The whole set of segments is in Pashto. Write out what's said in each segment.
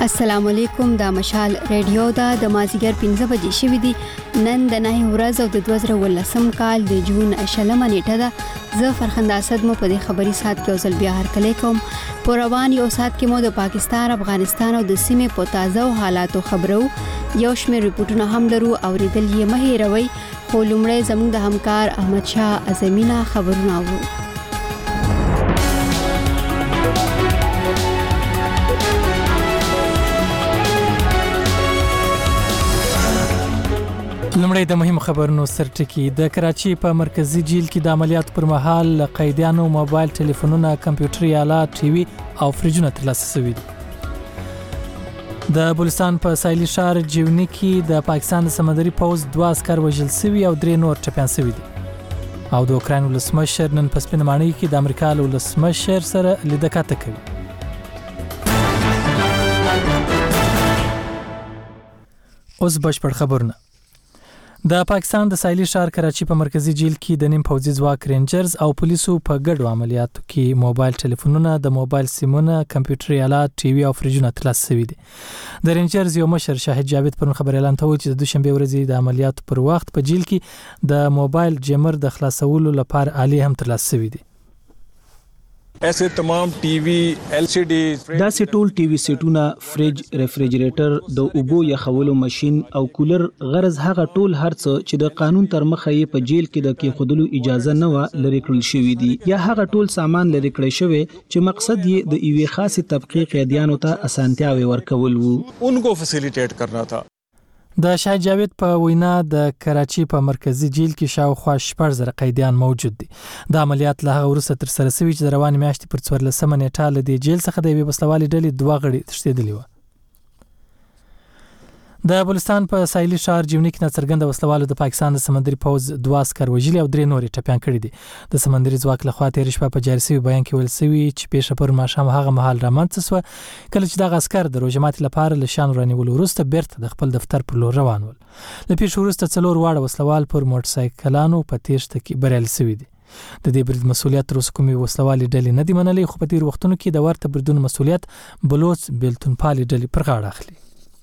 السلام علیکم د مشال ریډیو د مازیګر 15 بجې شوې دي. نن د 9 ورځ او د 2018 کال د جون 8 نیټه ده. زه فرخنده اسد مو په دې خبري سات کې اوسل بیا هر کله کوم. په روان یو سات کې مو د پاکستان، افغانستان او د سیمې په تازه حالاتو خبرو. یو شمېر ریپورتونه هم درو اوریدل یې مه هېروئ. خو لومړی زموږ د همکار احمد شاه اعظمینا خبرونه اورو. لمړی د مهم خبرونو سرټکی. د کراچي په مرکزی جیل کې د عملیاتو پر مهال قیدیانو موبایل ټلیفونونه، کمپیوټري آلات، ټي وي او فریجونه ترلاسه شوي دي. د بلوچستان په ساحلي ښار جیونی کې د پاکستان د سمندري پوځ 2 عسکر وژل شوي او 3 نور ټپیان شوي دي. او د اوکراین ولسمشر نن په سپینمانۍ کې د امریکا له ولسمشر سره لیده کاته کوي. اوس بشپړ خبرونه. د پاکستان د ساحلي ښار کراچي په مرکزی جیل کې د نیم پوځي ځواک رینجرز او پولیسو په ګډو عملیاتو کې موبایل ټلیفونونه، د موبایل سیمونه، کمپیوټري آلات، ټي وي او فریجونه ترلاسه شوي دي. د رینجرز یو مشر شاهد جاوید پرون خبر اعلان ته وکړ چې د دوشنبه ورځې د عملیاتو پر وخت په جیل کې د موبایل جیمر د خلاصولو لپاره آلې هم ترلاسه شوي دي. ایسے تمام ٹی وی ایل سی ڈی داسې ټول ټي وي سیټونه، فریج، ریفریجریټر، د اوبو یخولو ماشين او کولر، غرض هغه ټول هرڅه چې د قانون تر مخه یې په جیل کې د کېښودلو اجازه نه و لري کړل شوی دي، یا هغه ټول سامان لري کړی شوی چې مقصد یې د یوې خاصې طبقې قیدیانو ته اسانتیاوې ورکول وو. ان کو فیسیلیټیټ کرنا تھا. د شاهد جاوید په وینا د کراچي په مرکزی جیل کې شاوخوا 14,000 قیدیان موجود دي. د عملیات له هغه وروسته تر سره شوي چې د روانې میاشتې پر 14 نیټه له دې جیل څخه د یوې وسلوالې ډلې 2 غړي تښتېدلي وو. د بلوچستان په ساحلي ښار جیونی کې ناڅرګنده وسلوالو د پاکستان د سمندري پوځ 2 عسکر وژلي او 3 نور ټپیان کړي دي. د سمندري ځواک لخوا تېره شپه په جاري شوي بیان کې ویل شوي چې پیښه پر ماښام هغه مهال رامنځته شوه کله چې دغه عسکر د روژه ماتي لپاره له شان رانیولو وروسته بیرته د خپل دفتر پر لور روان ول. له پیښې وروسته 4 واړه وسلوال پر موټرسایکلانو په تېښته کې بریالي شوي دي. د دې برید مسؤلیت تر اوسه کومې وسلوالې ډلې نه دي منلې، خو په تېرو وختونو کې د ورته بریدونو مسؤلیت بلوچ بیلتونپالې ډلې پر غاړه اخلي.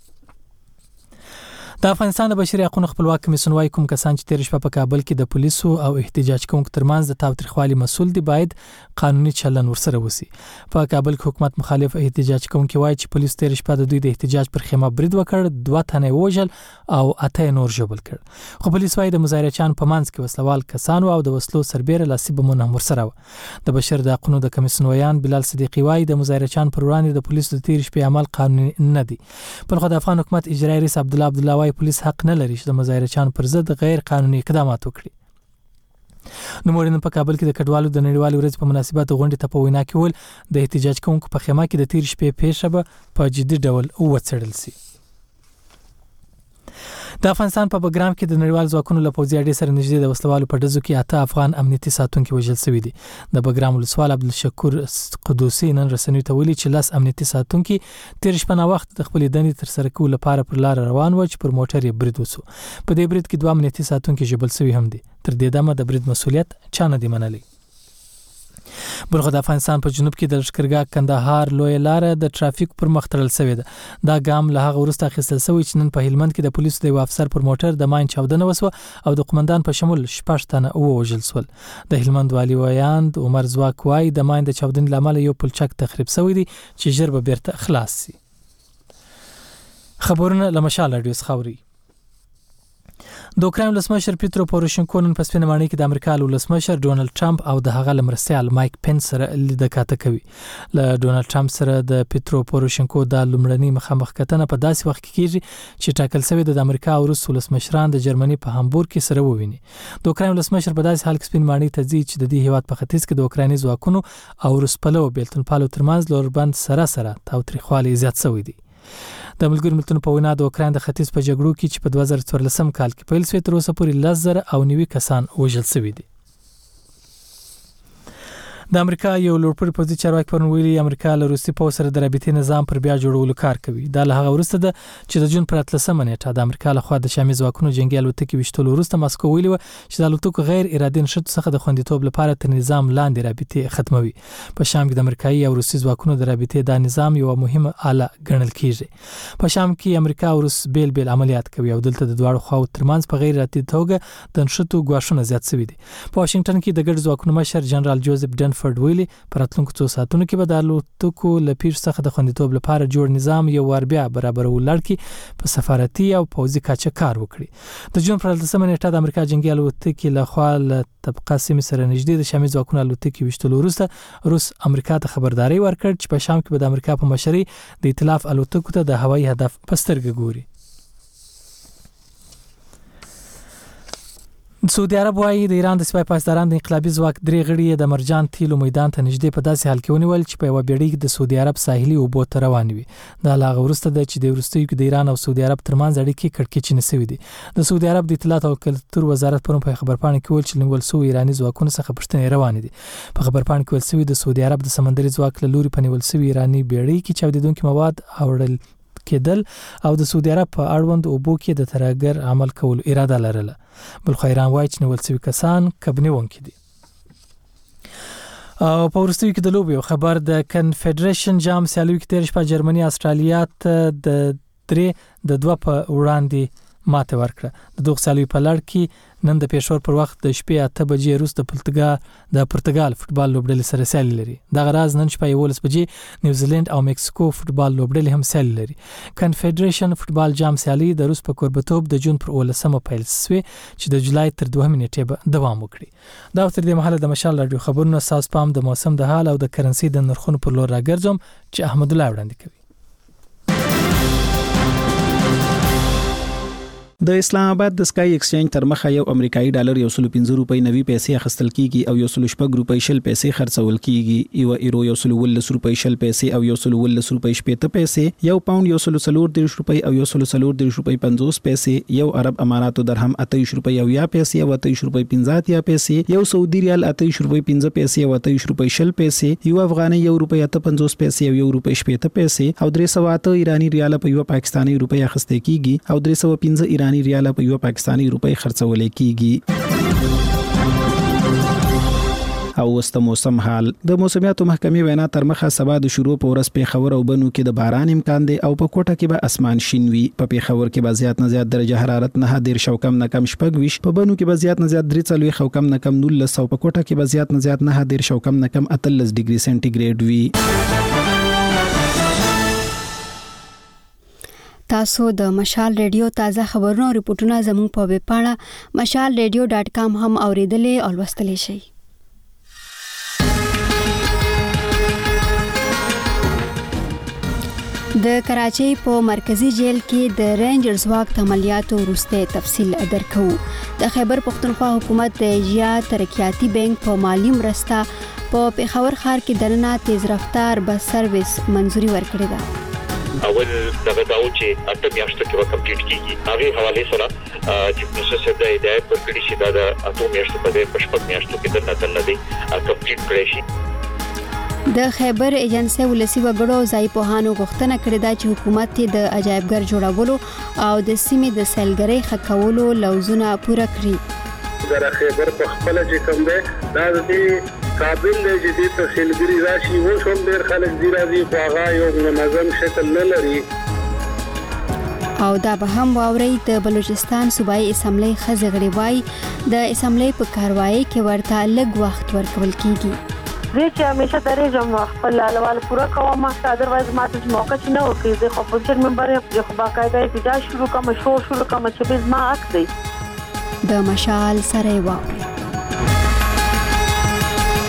د افغانستان د بشري حقوقو خپلواک کمیسیون وايي کوم کسان چې تېره شپه په کابل کې د پولیسو او احتجاج کوونکو ترمنځ د تاوتریخوالي مسؤل دي باید قانوني چلن ورسره وسی. په کابل کې حکومت مخالف احتجاج کوونکي وايي چې پولیس تېره شپه د دوی د احتجاج پر خیمه برید وکړ، 2 تنه وژل او 8 نور ژوبل کړ. خو پولیس وايي د مظاهرچیانو په منځ کې وسلوال کسان او د وسلو سربېره لاسي بمونه هم ورسره و. د بشر د حقوقو د کمیسیون ویان بلال صدیقي وايي د مظاهرچیانو پر وړاندې د پولیسو د تېرې شپې عمل قانوني نه دي. په خو د افغان حکومت اجرایي رئیس عبدالله وايي پولیس حق نه لري چې د مظاهرچیانو پر ضد غیر قانوني اقدامات وکړي. نوموړي په کابل کې د کډوالو د نړیوالې ورځې په مناسبت غونډې ته په وینا کې ویل د احتجاج کوونکو په خیمه کې د تېرې شپې پیښه به په جدي ډول وڅېړل شي. د افغانستان په بګرام کې د نړیوال ځواکونو له پوځي اډې سره نږدې د وسلوالو په ډزو کې 8 افغان امنیتي ساتونکي وژل شوي دي. د بګرام ولسوال عبدالشکور قدوسي نن رسنیو ته ویلي چې 10 امنیتي ساتونکي تېره شپه ناوخته د خپلې دندې ترسره کولو لپاره پر لاره روان و چې پر موټر یې برید وسو. په دې برید کې 2 امنیتي ساتونکي ژوبل شوي هم دي. تر دې دمه د برید مسؤلیت چا نه دی منلی. بلخ د افغانستان په جنوب کې د لشکرګاه کندهار لویه لاره د ټرافیک پر مخ تړل شوې ده. دا ګام له هغه وروسته اخیستل شوی چې نن په هلمند کې د پولیسو د یو افسر پر موټر د ماین چاودنه وسوه او د قومندان په شمول 6 تنه ووژل شول. د هلمند والي ویاند عمر ځواک وايي د ماین د چاودنې له امله یو پلچک تخریب شوی دی چې ژر به بیرته خلاص شي. خبرونه له مشال رادیو څخه اوري. د اوکراین ولسمشر پیترو پوروشنکو نن په سپینمانۍ کې د امریکا ولسمشر ډونالد ټرمپ او د هغه مرستیال مایک پنس سره لیده کاته کوي. له ډونالد ټرمپ سره د پیترو پوروشنکو د لومړنۍ مخامخ کتنه په داسې وخت کې کیږي چې ټاکل شوی د امریکا او روس ولسمشران د جرمني په هامبورګ کې سره وویني. د اوکراین ولسمشر په داسې حال کې سپینمانۍ ته ځي چې د دې هیواد په ختیځ کې د اوکرایني ځواکونو او روس پلو بیلتونپالو ترمنځ لوربند سره تاوتریخوالی زیات شوی دی. د ملګرو ملتونو په وینا د اوکراین د ختیځ په جګړو کې چې په 2014 کال کې پیل شوی تر اوسه پورې 10,000 کسان وژل شوي دي. د امریکا یو لوړپوړي پوځي چارواکي پرون ویلي امریکا له روسي پوځ سره د رابطې نظام پر بیا جوړولو کار کوي. دا له هغه وروسته ده چې د جون پر 13 نیټه د امریکا له خوا د شامي ځواکونو جنگي الوتکې وشتلو وروسته ماسکو ویلي و چې د الوتکو غیر ارادي نشټ څخه د خوندیتوب لپاره تر نظام لاندې رابطې ختموي. په شام کې د امریکایي او روسي ځواکونو د رابطې دا نظام یو مهمه آله ګڼل کیږي. په شام کې امریکا او روس بیل عملیات کوي او دلته د دواړو خواو ترمنځ په غیر ارادي توګه د نشټو ګواښونه زیات شوي دي. په واشنگټن کې د ګډ ځواکونو مشر جنرال جوزف ډنفورد ویلي پر راتلونکو 2 ساعتونو کې به د الوتکو له پیښ څخه د خوندیتوب لپاره جوړ نظام یو ور بیا برابرول لړکی په سفارتي او پوځي کچه کار وکړي. د جون پر 13 نیټه د امریکا جنگي الوتکې له خوا له طبقه سیمې سره نږدې د شامي ځواکونو الوتکې وشتلو وروسته روس امریکا ته خبرداري ورکړ چې په شام کې به د امریکا په مشرۍ د ائتلاف الوتکو ته د هوایي هدف په سترګه ګوري. سعودي عرب وايي د ایران د سپای پاسداران د انقلابي ځواک درې غړي د مرجان تیلو میدان ته نږدې په داسې حال کې ونیول چې په یو بیړۍ د سعودي عرب ساحلي اوبو ته روان وي. دا لا غوړسته ده چې د وروستیو کې د ایران او سعودي عرب ترمنځ اړیکې کړکېچ نشوي دي. د سعودي عرب د اطلاعات او کلتور وزارت پرون په خبرپاڼه کې ویل چې نیول شوی ایرانی ځواکونو څخه پښتنې روان دي. په خبرپاڼه کې ویل شوی د سعودي عرب د سمندري ځواک له لوري په نیول شوی ایرانی بیړۍ کې چاودیدونکي مواد اوړل کېدل او د سعودي عرب په اړوند اوبو کې د ترهګر عمل کولو اراده لرله. بل خو ایران وایي چې نیول شوي کسان کبنیونکي دي. او په ورستیو کې د لوبي خبر د کنفدریشن جام سیالیو کې تیر شپه جرمني استرالیا ته د 3-2 په وړاندې ماته ورکړه. د دوه سیالیو په لړ کې نن د پېښور پر وخت د شپې 8 بجې وروسته د پرتګال فوتبال لوبډلې سره سیالي لري. دا غراز نن شپه 11 بجې نیوزیلند او مکسیکو فوتبال لوبډلې هم سیالي لري. کنفدریشن فوتبال جام سیالي د روس په کوربتوب د جون پر 18 پیل شوه چې د جولای تر 2 نیټې به دوام وکړي. دا تر دې مهاله د مشال رادیو خبرونه ساس پام د موسم د حال او د کرنسي د نرخونو پر لور راګرځم چې احمد الله وړاندې کوي. د اسلام آباد د سکای ایکسچینج تر مخه یو امریکایي ډالر 115 روپۍ 90 پیسې اخیستل کیږي او 116 روپۍ 0 پیسې خرڅول کیږي. یو ایرو 110 روپۍ 0 پیسې او 110 روپۍ 70 پیسې. یو پاوند 140 روپۍ او 140 روپۍ 50 پیسې. یو عرب اماراتو درهم 28 روپۍ او 1 پیسې او 28 روپۍ 50 پیسې. یو سعودي ریال 28 روپۍ 15 پیسې او 28 روپۍ 0 پیسې. یو افغاني 1 روپۍ 58 پیسې او 1 روپۍ 70 پیسې او 308 ایرانی ریال په یو پاکستانی روپۍ اخیستل کیږي او 315 ایرانی ریال په یو پاکستانی روپۍ خرڅول کیږي. او وسته موسم حال د موسمیاتو محکمې وینا تر مخه سبا د شروع په ورځ په خبر او بنو کې د باران امکان دی او په کوټه کې به اسمان شین وي. په خبر کې به زیات نه زیات درجه حرارت نه 10 شو کم نه کم شپږ ویش. په بنو کې به زیات نه زیات 3 خو کم نه کم 19 او په کوټه کې به زیات نه زیات نه 10 شو کم نه کم 38 ډیګري سنټیګریډ وي. تاسو د مشال ریډیو تازه خبرونه او ریپورتونه زموږ په ویب پاڼه mashalradio.com هم اوریدلې او لوستلی شئ. د کراچۍ په مرکزی جیل کې د رینجرز واک عملیاتو وروسته تفصیل درکو. د خیبر پختونخوا حکومت د ایجیا ترقیاتی بانک په مالی مرسته په پېښور ښار کې دننه تیز رفتار بس سرویس منزوري ورکړې ده. اول دغه داو چې اته میاشتو کې وکمپلیټ کیږي. هغه حواله سره چې پروسس د هدایت پر کړي شي دا د اته میاشتو په پښپک میاشتو کې دنه دی کمپلیټ کړي شي. د خیبر ایجنسی ولسی وګړو ځای پوهانو غوښتنه کړې ده چې حکومت د عجایبګر جوړولو او د سیمې د سیلګرۍ خکولو لوزونه پوره کړي. د خیبر په خپل چې کوم ده دا د قابل دی چې د تحصیلګری راشي و شوم ډیر خلک دی راځي خو هغه یو منظم شکل نه لري. او دا به هم واوري د بلوچستان صوبایي اسمبلی خزغړی وای د اسمبلی په کاروایی کې ورته لږ وخت ورکول کیږي. زه چې همیشه درېږم خپل لوال پوره کوم ادروایز ماته موقع چې نه وکړي زه خو پوزیشن ممبر یم خو باقاعده احتجاج شروع کوم شروع کوم چې به ما حق دی. د مشال سره واوري.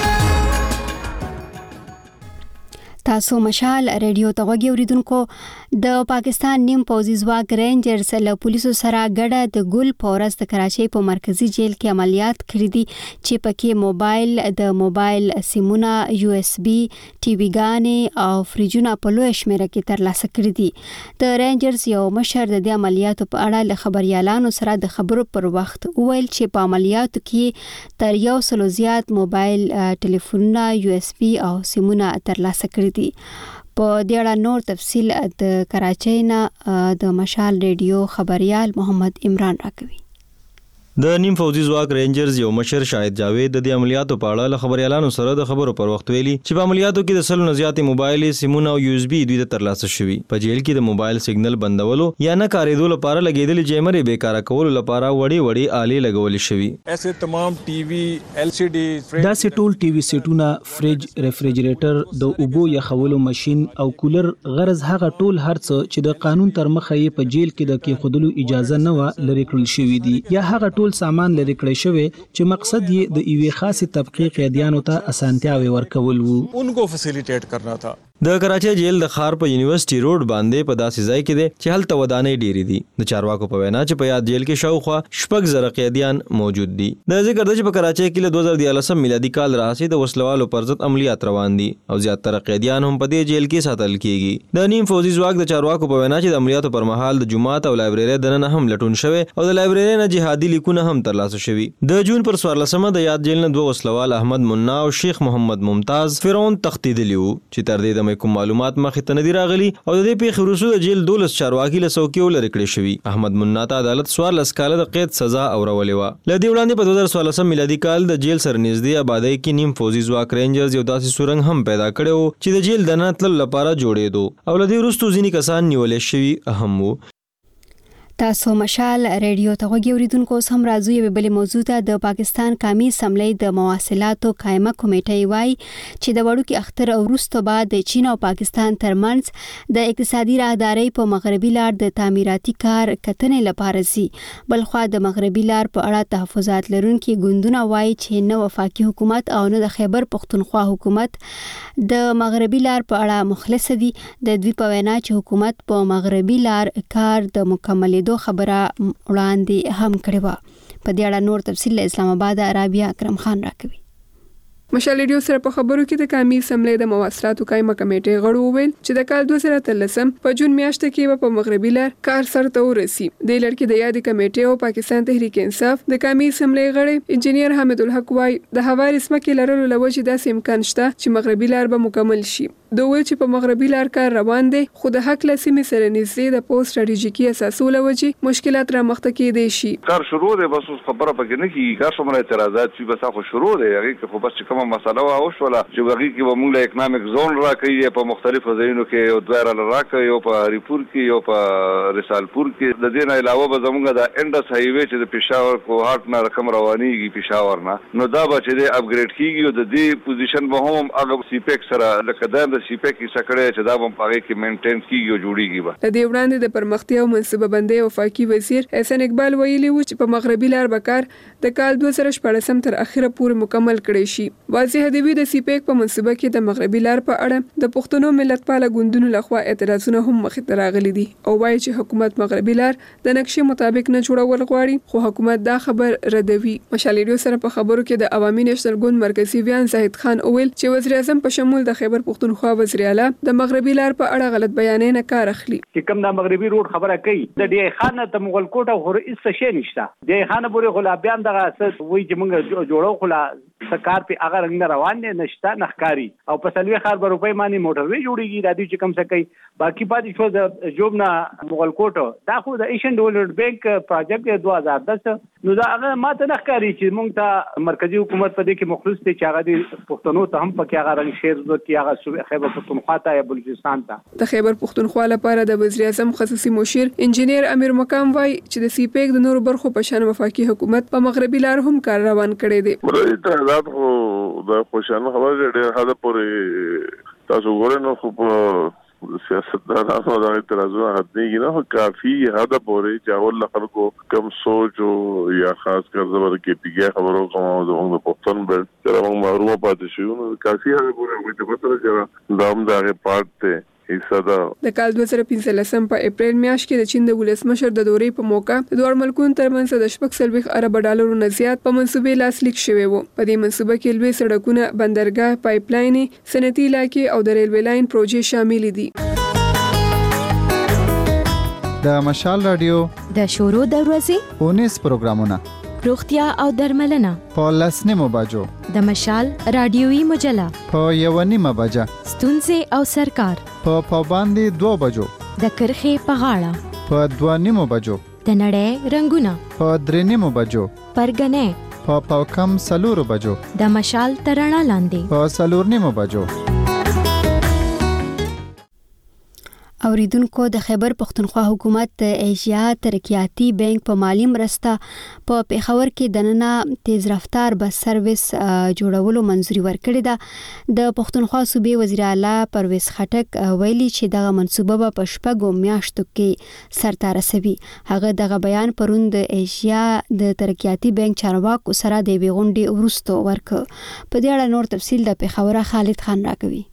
تاسو مشال ریډیو ته غوږی اوریدونکو د پاکستان نیم پوځي ځواک رینجرز له پولیسو سره ګډه د ګل پورس د کراچۍ په مرکزی جیل کې عملیات کړی دي چې پکې د موبایل سیمونه USB ټي وي ګانې او فریجونه په لوی شمیره کې ترلاسه کړی دي. د رینجرز یو مشر د دې عملیاتو په اړه له خبريالانو سره د خبرو پر وخت وویل چې په عملیاتو کې تر 100 زیات موبایل ټلیفونونه USB او سیمونه ترلاسه کړی دي. په دې اړه نور تفصیل د کراچۍ نه د مشال ریډیو خبريال محمد عمران راکوي. د نیم فوجي ځواک رینجرز یو مشر شاهد جاوید د دې عملیاتو په اړه له خبريالانو سره د خبرو پر وخت ویلي چې په عملیاتو کې د 100 نه زیات موبایل سیمونه او USB دوی ته ترلاسه شوي. په جیل کې د موبایل سیګنل بندولو یا نه کارېدو لپاره لګېدلې جیمرې بیکاره کولو لپاره وړي آلې لګول شوي. ایسے تمام ټي وي LCD دا ټول ټي وي سیټونه فریج ریفریجریټر د اوبو یخولو ماشين او کولر غرض هغه ټول هرڅ چې د قانون تر مخه یې په جیل کې د کېخودلو اجازه نه و لري کړل شوی دي یا هغه ټول سامان لري کړی شوی چې مقصد یې د ایوي خاصه طبقه قیدیانو ته اسانتیاوي ورکول وو. انکو فیسیلیټیټ کرنا تھا. د کراچۍ جیل د خار په یونیورسيټي روډ باندې په داسې ځای کې دي چې هلته ودانۍ ډېری دي. د چارواکو په وینا چې په یاد جیل کې شاوخوا 6,000 قیدیان موجود دي. د ذکر د چې په کراچۍ کې له 2014 میلادي کال راهیسې د وسلوالو پر ضد عملیات روان دي او زیاتره قیدیان هم په دې جیل کې ساتل کیږي. د نیم فوجي ځواک د چارواکو په وینا چې د عملیاتو پر مهال د جماعت او لایبرری دننه هم لټون شوی او د لایبرری نه جهادي لیکونه هم ترلاسه شوي. د جون پر 14مه د یاد جیل نه دوه وسلوال احمد منا او شیخ محمد ممتاز فرعون تختیدلی وو چې تر دې د کوم معلومات مخې ته ندي راغلي او د دې پیښې وروسته د جیل 12 چارواکي له څوکۍ لرې کړې شوي. احمد منا ته عدالت 14 کاله د قید سزا اورولې وه. له دې وړاندې په 2014 میلادي کال د جیل سره نږدې آبادی کې نیم فوجي ځواک رینجرز یو داسې سورنګ هم پیدا کړی و چې د جیل دننه تللو لپاره جوړېدو او له دې وروسته ځینې کسان نیولې شوي هم وو. تاسو مشال ریډیو ته غوږی اوریدونکو اوس هم راځو یو بل موضوع ته. د پاکستان قومي اسمبلی د مواصلاتو قائمه کمیټه وایي چې د وړوکی اختر او وروسته بعد د چین او پاکستان ترمنځ د اقتصادي راهدارۍ په مغربي لار د تعمیراتي کار کتنې لپاره سي. بلخوا د مغربي لار په اړه تحفظات لرونکي ګوندونه وایي چې نه وفاقي حکومت او نه د خیبر پختونخوا حکومت د مغربي لار په اړه مخلص دي. د دوی په وینا چې حکومت په مغربي لار کار د مکمل دو خبره وړاندې هم کړې و. په دې اړه نور تفصیل له اسلام آباد رابعه اکرم خان راکوي. مشال ریډیو سره په خبرو کې د قومي اسمبلی د مواصلاتو قائمه کمیټې غړو وویل چې د کال 2013 په جون میاشت کې په مغربي لار کار سرته ورسي. د لړ کې د یادې کمیټې او پاکستان تحریک انصاف د قومي اسمبلی غړي انجنیر حامد الحق وايي د هواري سمکې لرلو لوجه داسې امکان شته چې مغربي لار به مکمل شي. دوی ویل چې په مغربي لار کار روان دی خو د حق لسمې سره نږدې د پوسټ ستراتیژیکي اساسو لوجه مشکلات را مخته کېدای شي. کار شروع دی بس خبره پکې نه کیږي. کار څومره اعتراضات چې بس خو شروع دی هغه خو بس کومه مسله وا وشوله چې هغه کې به موږ له اکونومیک زون راکړي په مختلفو ځایونو کې یو دوه راکړي یو په هریپور کې یو په رسالپور کې. د دې نه علاوه به زموږ د انډس هایوي چې د پېښور کوهاټ نه رقم روانيږي پېښور نه نو دا به چې د اپګریډ کیږي او د دې پوزیشن به هم هغه سیپیک سره لکه د سیپیک سکړې چې دا هم هغه کې مینټین کیږي او جوړیږي. به د دې وړاندې د پرمختیا او منصوبه بندۍ وفاقي وزیر احسان اقبال ویلي و چې په مغربي لار بکار د کال 2014 تر اخره پورې مکمل کړي شي. واضح دی د سیپیک په منصوبه کې د مغربي لار په اړه د پښتنو ملتپاله ګوندونو لخوا اعتراضونه هم مخې ته راغلي دي او وایي چې حکومت مغربي لار د نقشې مطابق نه جوړول غواړي خو حکومت دا خبر ردوي. مشال ریډیو سره په خبرو کې د عوامي نېشنل ګوند مرکزی ویان زاهد خان اویل چې وزیر اعظم په شمول د خیبر پختونخوا وزیر اعلی د مغربي لار په اړه غلط بیانې نه کار اخلي. چې کوم د مغربي روډ خبره کوي د ډی خان ته مغل کوټه خو هیڅ شي نشته. ډی خان پورې غلابيان دغه اساس وایي چې موږ جوړو خو لا سکار په هغه رنګ روان نه نشته نخکاری او په سلوي خار به روپۍ باندې موټروي جوړیږي د دې چې کم څه کوي باقي پاتې شو د جوبنا مغل کوټه دا خو د ایشین ډیولپمنٹ بانک پروجیکټ 2010 نو دا هغه ماته نخکاری چې موږ ته مرکزی حکومت په دې کې مخلص دي چې هغه د پښتنو ته هم پکې هغه رنګ شیر ورکړي هغه خیبر پختونخوا ته یا بلوچستان ته. د خیبر پختونخوا لپاره د وزیر اعظم خصوصي مشیر انجنیر امیر مقام وایي چې د سیپیک د نورو برخو په شان وفاقي حکومت په مغربي لار هم کار روان کړی دی. دا خوشاله خبره ډېر حد پورې تاسو ګورئ نو خو په سیاستدانانو دا اعتراضونه حتمي نه کافي حد پورې چې اول خلکو کم سوچ او یا خاص کر زبر کې پیګه خبرو کوم او د پښتون بل تر موږ محروم پاتې شو نو کافي حد پورې وي ته پته چې دا هم دا پارت ته حصہ ده. د کال 2015 په اپریل میاشت کې د چین د ولسمشر د دورې په موقع د دوه ملکونو ترمنځ د $40 ارب ډالرو نه زیات په منصوبې لاسلیک شوی وو. په دې منصوبه کې لوی سړکونه، بندرګاه، پایپ لاین، صنعتي علاقې او د ریلوې لاین پروژې شامل دي. د مشال رادیو د شورو د ورځې 19 پروګرامونه، روغتیا او درملنه په 10 بجو، د مشال رادیوي مجله په 1:30 بجه، ستونزې او سرکار په پابندي 2 بجو، د کرخې په غاړه په 2:30 بجو، د نړۍ رنگونه په 3:30 بجو، پرګنې په کم 4 بجو، د مشال ترانه لاندې په 4:30 بجو. اوریدونکو، د خیبر پختونخوا حکومت د ایشیا ترقیاتی بانک په مالی مرسته په پیښور کې د نننه تیز رفتار بس سرویس جوړولو منځوري ورکړې ده. د پختونخوا صوبې وزیر اعلی پرویز خټک ویلي چې دغه منصوبه په 6 میاشتو کې سرته رسوي. هغه دغه بیان پرون د ایشیا د ترقیاتی بانک چارواکو سره د غونډې وروسته ورکړ. په دې اړه نور تفصیل د پیښور خالد خان راکوي.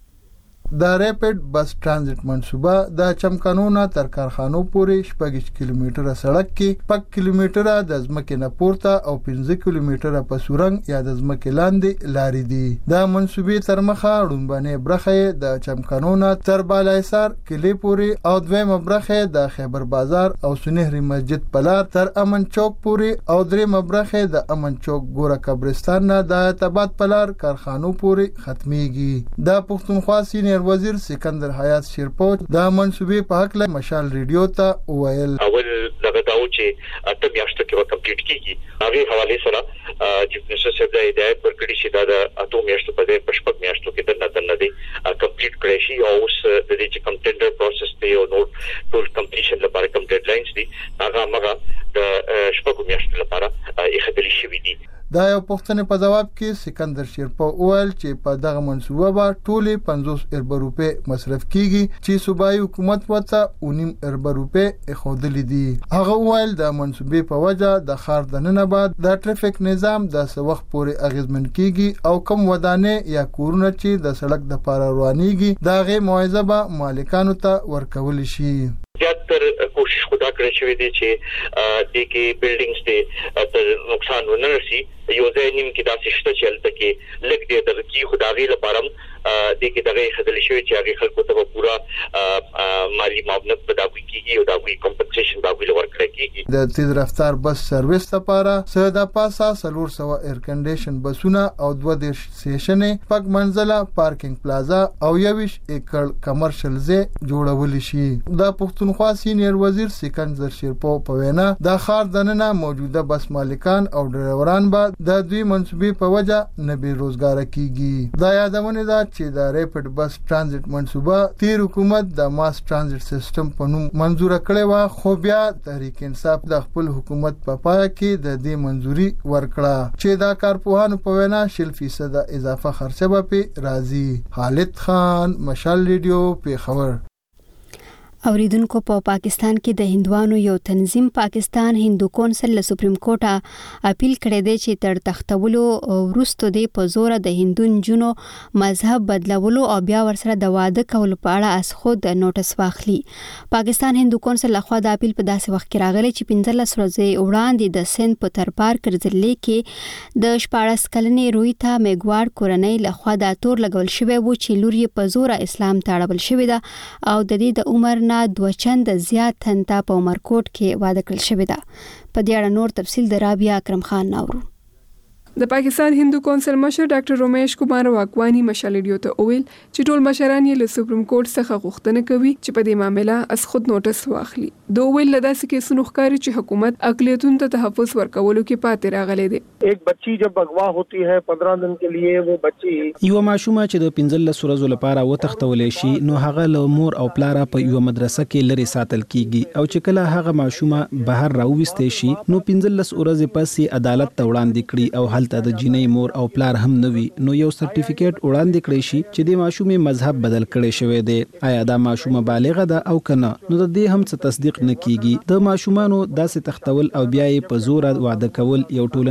د ریپډ بس ترانزیت منصوبه د چمکانونه تر کارخانو پورې 6 کیلومتره سړک کې 5 کیلومتره د ځمکې نه پورته او 15 کیلومتره په سورنګ یا د ځمکې لاندې لارې دي. د منصوبې تر مخه وړاندې برخه د چمکانونه تر بالایسار کلی پورې او دویمه برخه د خیبر بازار او سنهری مسجد پلار تر امن چوک پورې او دریمه برخه د امن چوک ګوره قبرستان نه د اتباد پلار کارخانو پورې ختميږي. د پښتونخوا سینیئر وزیر سکندر حیات شیرپوت د منصوبې په حق له مشال ریډیو ته وویل. اول دغه داو چې اته میاشتو کې کمپلیټ کیږي. هغه حواله سره چیف منسٹر صاحب د هدایت ورکړي چې دا د اته میاشتو په دې پښپک میاشتو کې دنه دی کمپلیټ کړی شي او اوس د دې چې کم ټینډر پروسس دی او نو ټول کمپلیشن لپاره کم ډیډلاینز دي هغه هغه د شپږ میاشتو لپاره یې خبرې شوې دي. دا یو پوښتنه په جواب کې سکندر شیرپو وویل چې په دغه منصوبه به ټولې 50 ارب روپے مصرف کیږي چې صوبایي حکومت وته 19 ارب روپے اخودلې دي. هغه وویل د منصوبې په وجه د ښار د نن بعد د ټریفیک نظام د وخت پورې اغیزمن کیږي او کم ودانې یا کورونه چې د سړک د پاره روانيږي دغه معاوضه به مالکانو ته ورکول شي. زیاتر کوشش خدا کړی شوی دی چې د کې بلډینګز ته تر نقصان ونه رسي. یو ځای نیم کې داسې شته چې هلته کې لږ دی د کی خداغي لپاره د کې دغه خدل شوی چې هغه خلکو ته پورا مالی معاونت بداوي کیږي او دغه کمپنسیشن باندې ورکړي کیږي. د تیز رفتار بس سرویس لپاره ساده پاسا 300 ایر کنډیشن بسونه او 2 سټیشن پک منزله پارکینګ پلازا او 21 ایکړ کمرشل ځای جوړول شي. د پښتونخوا سینیئر وزیر سکندر شیرپو په وینا د ښار دننه موجوده بس مالکان او ډرایوران به د دوی منصوبې په وجه نه بیروزګار کیږي. دا یادونه ده چې د ریپډ بس ترانزیت منصوبه تیر حکومت د ماس ترانزیت سیستم په نوم منزور کړې و، خو بیا تحریک انصاف د خپل حکومت په پای کې د دې منزوري ورکړه چې دا کارپوهانو په وینا 0% اضافه خرچه به په راځي. خالد خان، مشال ریډیو، پیښور. اوریدونکو، په پاکستان کې د هندوانو یو تنظیم پاکستان هندو کونسل له سپریم کورټه اپیل کړی دی چې تر تختولو وروسته د په زور د هندو جنو مذهب بدلولو او بیا ورسره د واده کولو په اړه اس خود نوټس واخلي. پاکستان هندو کونسل لخوا د اپیل په داسې وخت کې راغلی چې 15 ورځې وړاندې د سند په ترپار کرځلې کې د 14 کلنې رویتا میګوار کورنۍ لخوا د تور لګول شوی و چې لور یې په زور اسلام ته اړول شوی ده او د دې د عمر دوه چند زیات تنتا په عمرکوټ کې واده کړل شوی ده. په دې اړه نور تفصیل د رابعه اکرم خان ناورو. د پاکستان هندو کونسل مشر ډاکټر رمیش کمار واکوانی مشال ریډیو ته وویل چې ټول مشران یې له سپریم کورټ څخه غوښتنه کوي چې په دې معاملې اس خود نوټس واخلي. دوی ویل لداسې کیسونو ښکاري چې حکومت اقلیتونو ته تحفظ ورکولو کې پاتې راغلي دي. ایک بچی جب اغوا ہوتی ہے 15 دن کے لیے وہ بچی یو ماشومه چې د 15 ورځو لپاره وتښتولې شي نو هغه له مور او پلار په یو مدرسه کې لري ساتل کیږي او چې کله هغه ماشومه بهر راوستې شي نو 15 ورځې پسې عدالت ته وړاندې کړي او هلته د جنۍ مور او پلار هم نوي نو یو سرټیفیکیټ وړاندې کړی شي چې د ماشومې مذهب بدل کړي شوی دی. آیا دا ماشومه بالغه ده او کنه نو د دې هم څه تصدیق نه کیږي. د ماشومانو داسې تختول او بیا یې په زور واده کول یو ټولنیز جرم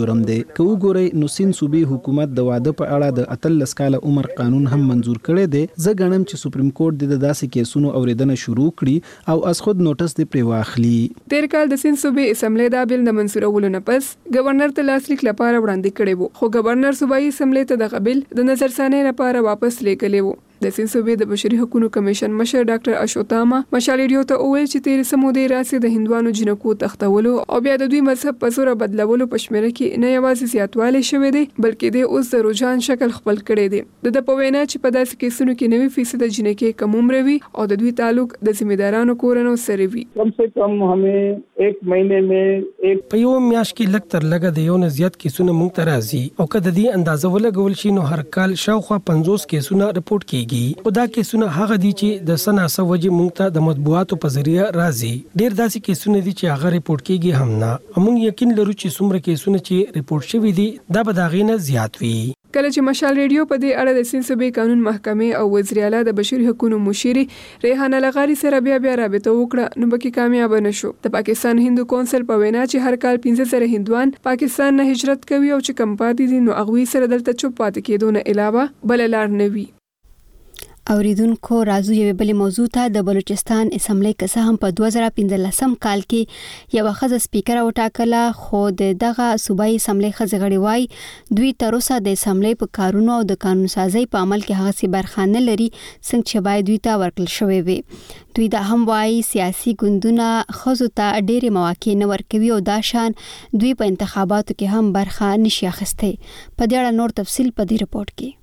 جرم دی. که وګورئ نو سین صوبې حکومت د واده په اړه د 18 کاله عمر قانون هم منزور کړی دی. زه ګڼم چې سپریم کورټ د داسې کیسونو اوریدنه شروع کړي او از خود نوټس دی پرې واخلي. تیر کال د سین صوبې اسمبلی دا بیل د منسورولو نه پس گورنر ته لاسلیک لپاره وړاندې کړی وو، خو گورنر صوبایي اسمبلی ته د بیل د نظرثانۍ لپاره واپس لیکلی وو. د سین صوبې د بشري حقوقو کمیشن مشر ډاکټر اشوتاما مشال ریډیو ته وویل چې تیر سمودي راسي د هندوانو جنکو تختولو او بیا د دوی مذهب په زور بدلولو په شمیره کې نه یوازې زیاتوالی شوی دی بلکې د اوس د رجحان شکل خپل کړی دی. د پوینا چې په داسې کیسونو کې 90% جنکې کم عمر وي او د دوی تعلق د ذمہدارانو کورونو سره وي. کم سے کم हमें एक महीने में एक په یو میاشت کې لږ تر لږه د یو نه زیات کیسونه مونږ ته راځي او کله د دې اندازه ولګول شي نو هر کال شاوخوا 50 کیسونه رپورټ کیږي. او دا کیسونه هغه دي چې د سناسه وجه مونږ ته د مطبوعاتو په ذریعہ راځي. ډیر داسې کیسونه دي چې هغه رپورټ کیږي هم نه. موږ یقین لرو چې څومره کیسونه چې رپورټ شوي دي دا به دا غینه زیات وي. کله چې مشال ریډیو په دې اړه د سین صوبې قانون محکمې او وزیر اعلی د بشري حقوقو مشیر ریحانه لغاری سره بیا رابطه وکړه نو بکی کامیاب نشو. د پاکستان هندو کونسل په وینا چې هر کال 15 هندوان پاکستان نه هجرت کوي او چې کم پاتې دي نو هغه سره دلته چوپ پاتې کېدو نه علاوه بل لار نه وي. اوریدونکو راځو یو بل موضوع ته. د بلوچستان اسمبلی کسه هم په 2015 کال کې یو خزه سپیکر وټاکله، خو دغه صوبایي اسمبلی خزه غړي وای دوی تر اوسه د اسمبلی په کارونو او د قانون سازي په عمل کې هغه سي برخانه لري څنګه چې باید دوی ته ورکړل شوی وي. دوی دا هم وای سیاسي ګوندونه خزو ته ډېری مواقع نه ورکوي او دا شان دوی په انتخاباتو کې هم برخه نشي اخیسته. په دې اړه نور تفصیل په دې رپورت کې.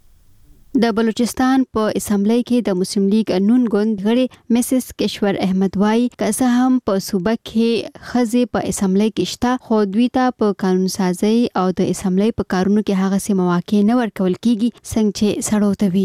د بلوچستان په اسمبلی کې د مسلم لیگ نون ګوند غړي مسز کشور احمد وای که هم په صوبه کې خزه په اسمبلی کې شته خو دوی ته په قانون سازي او د اسمبلی په کارونو کې هغه سي مواقع نه ورکول کیږي څنګه چې سړو ته وي.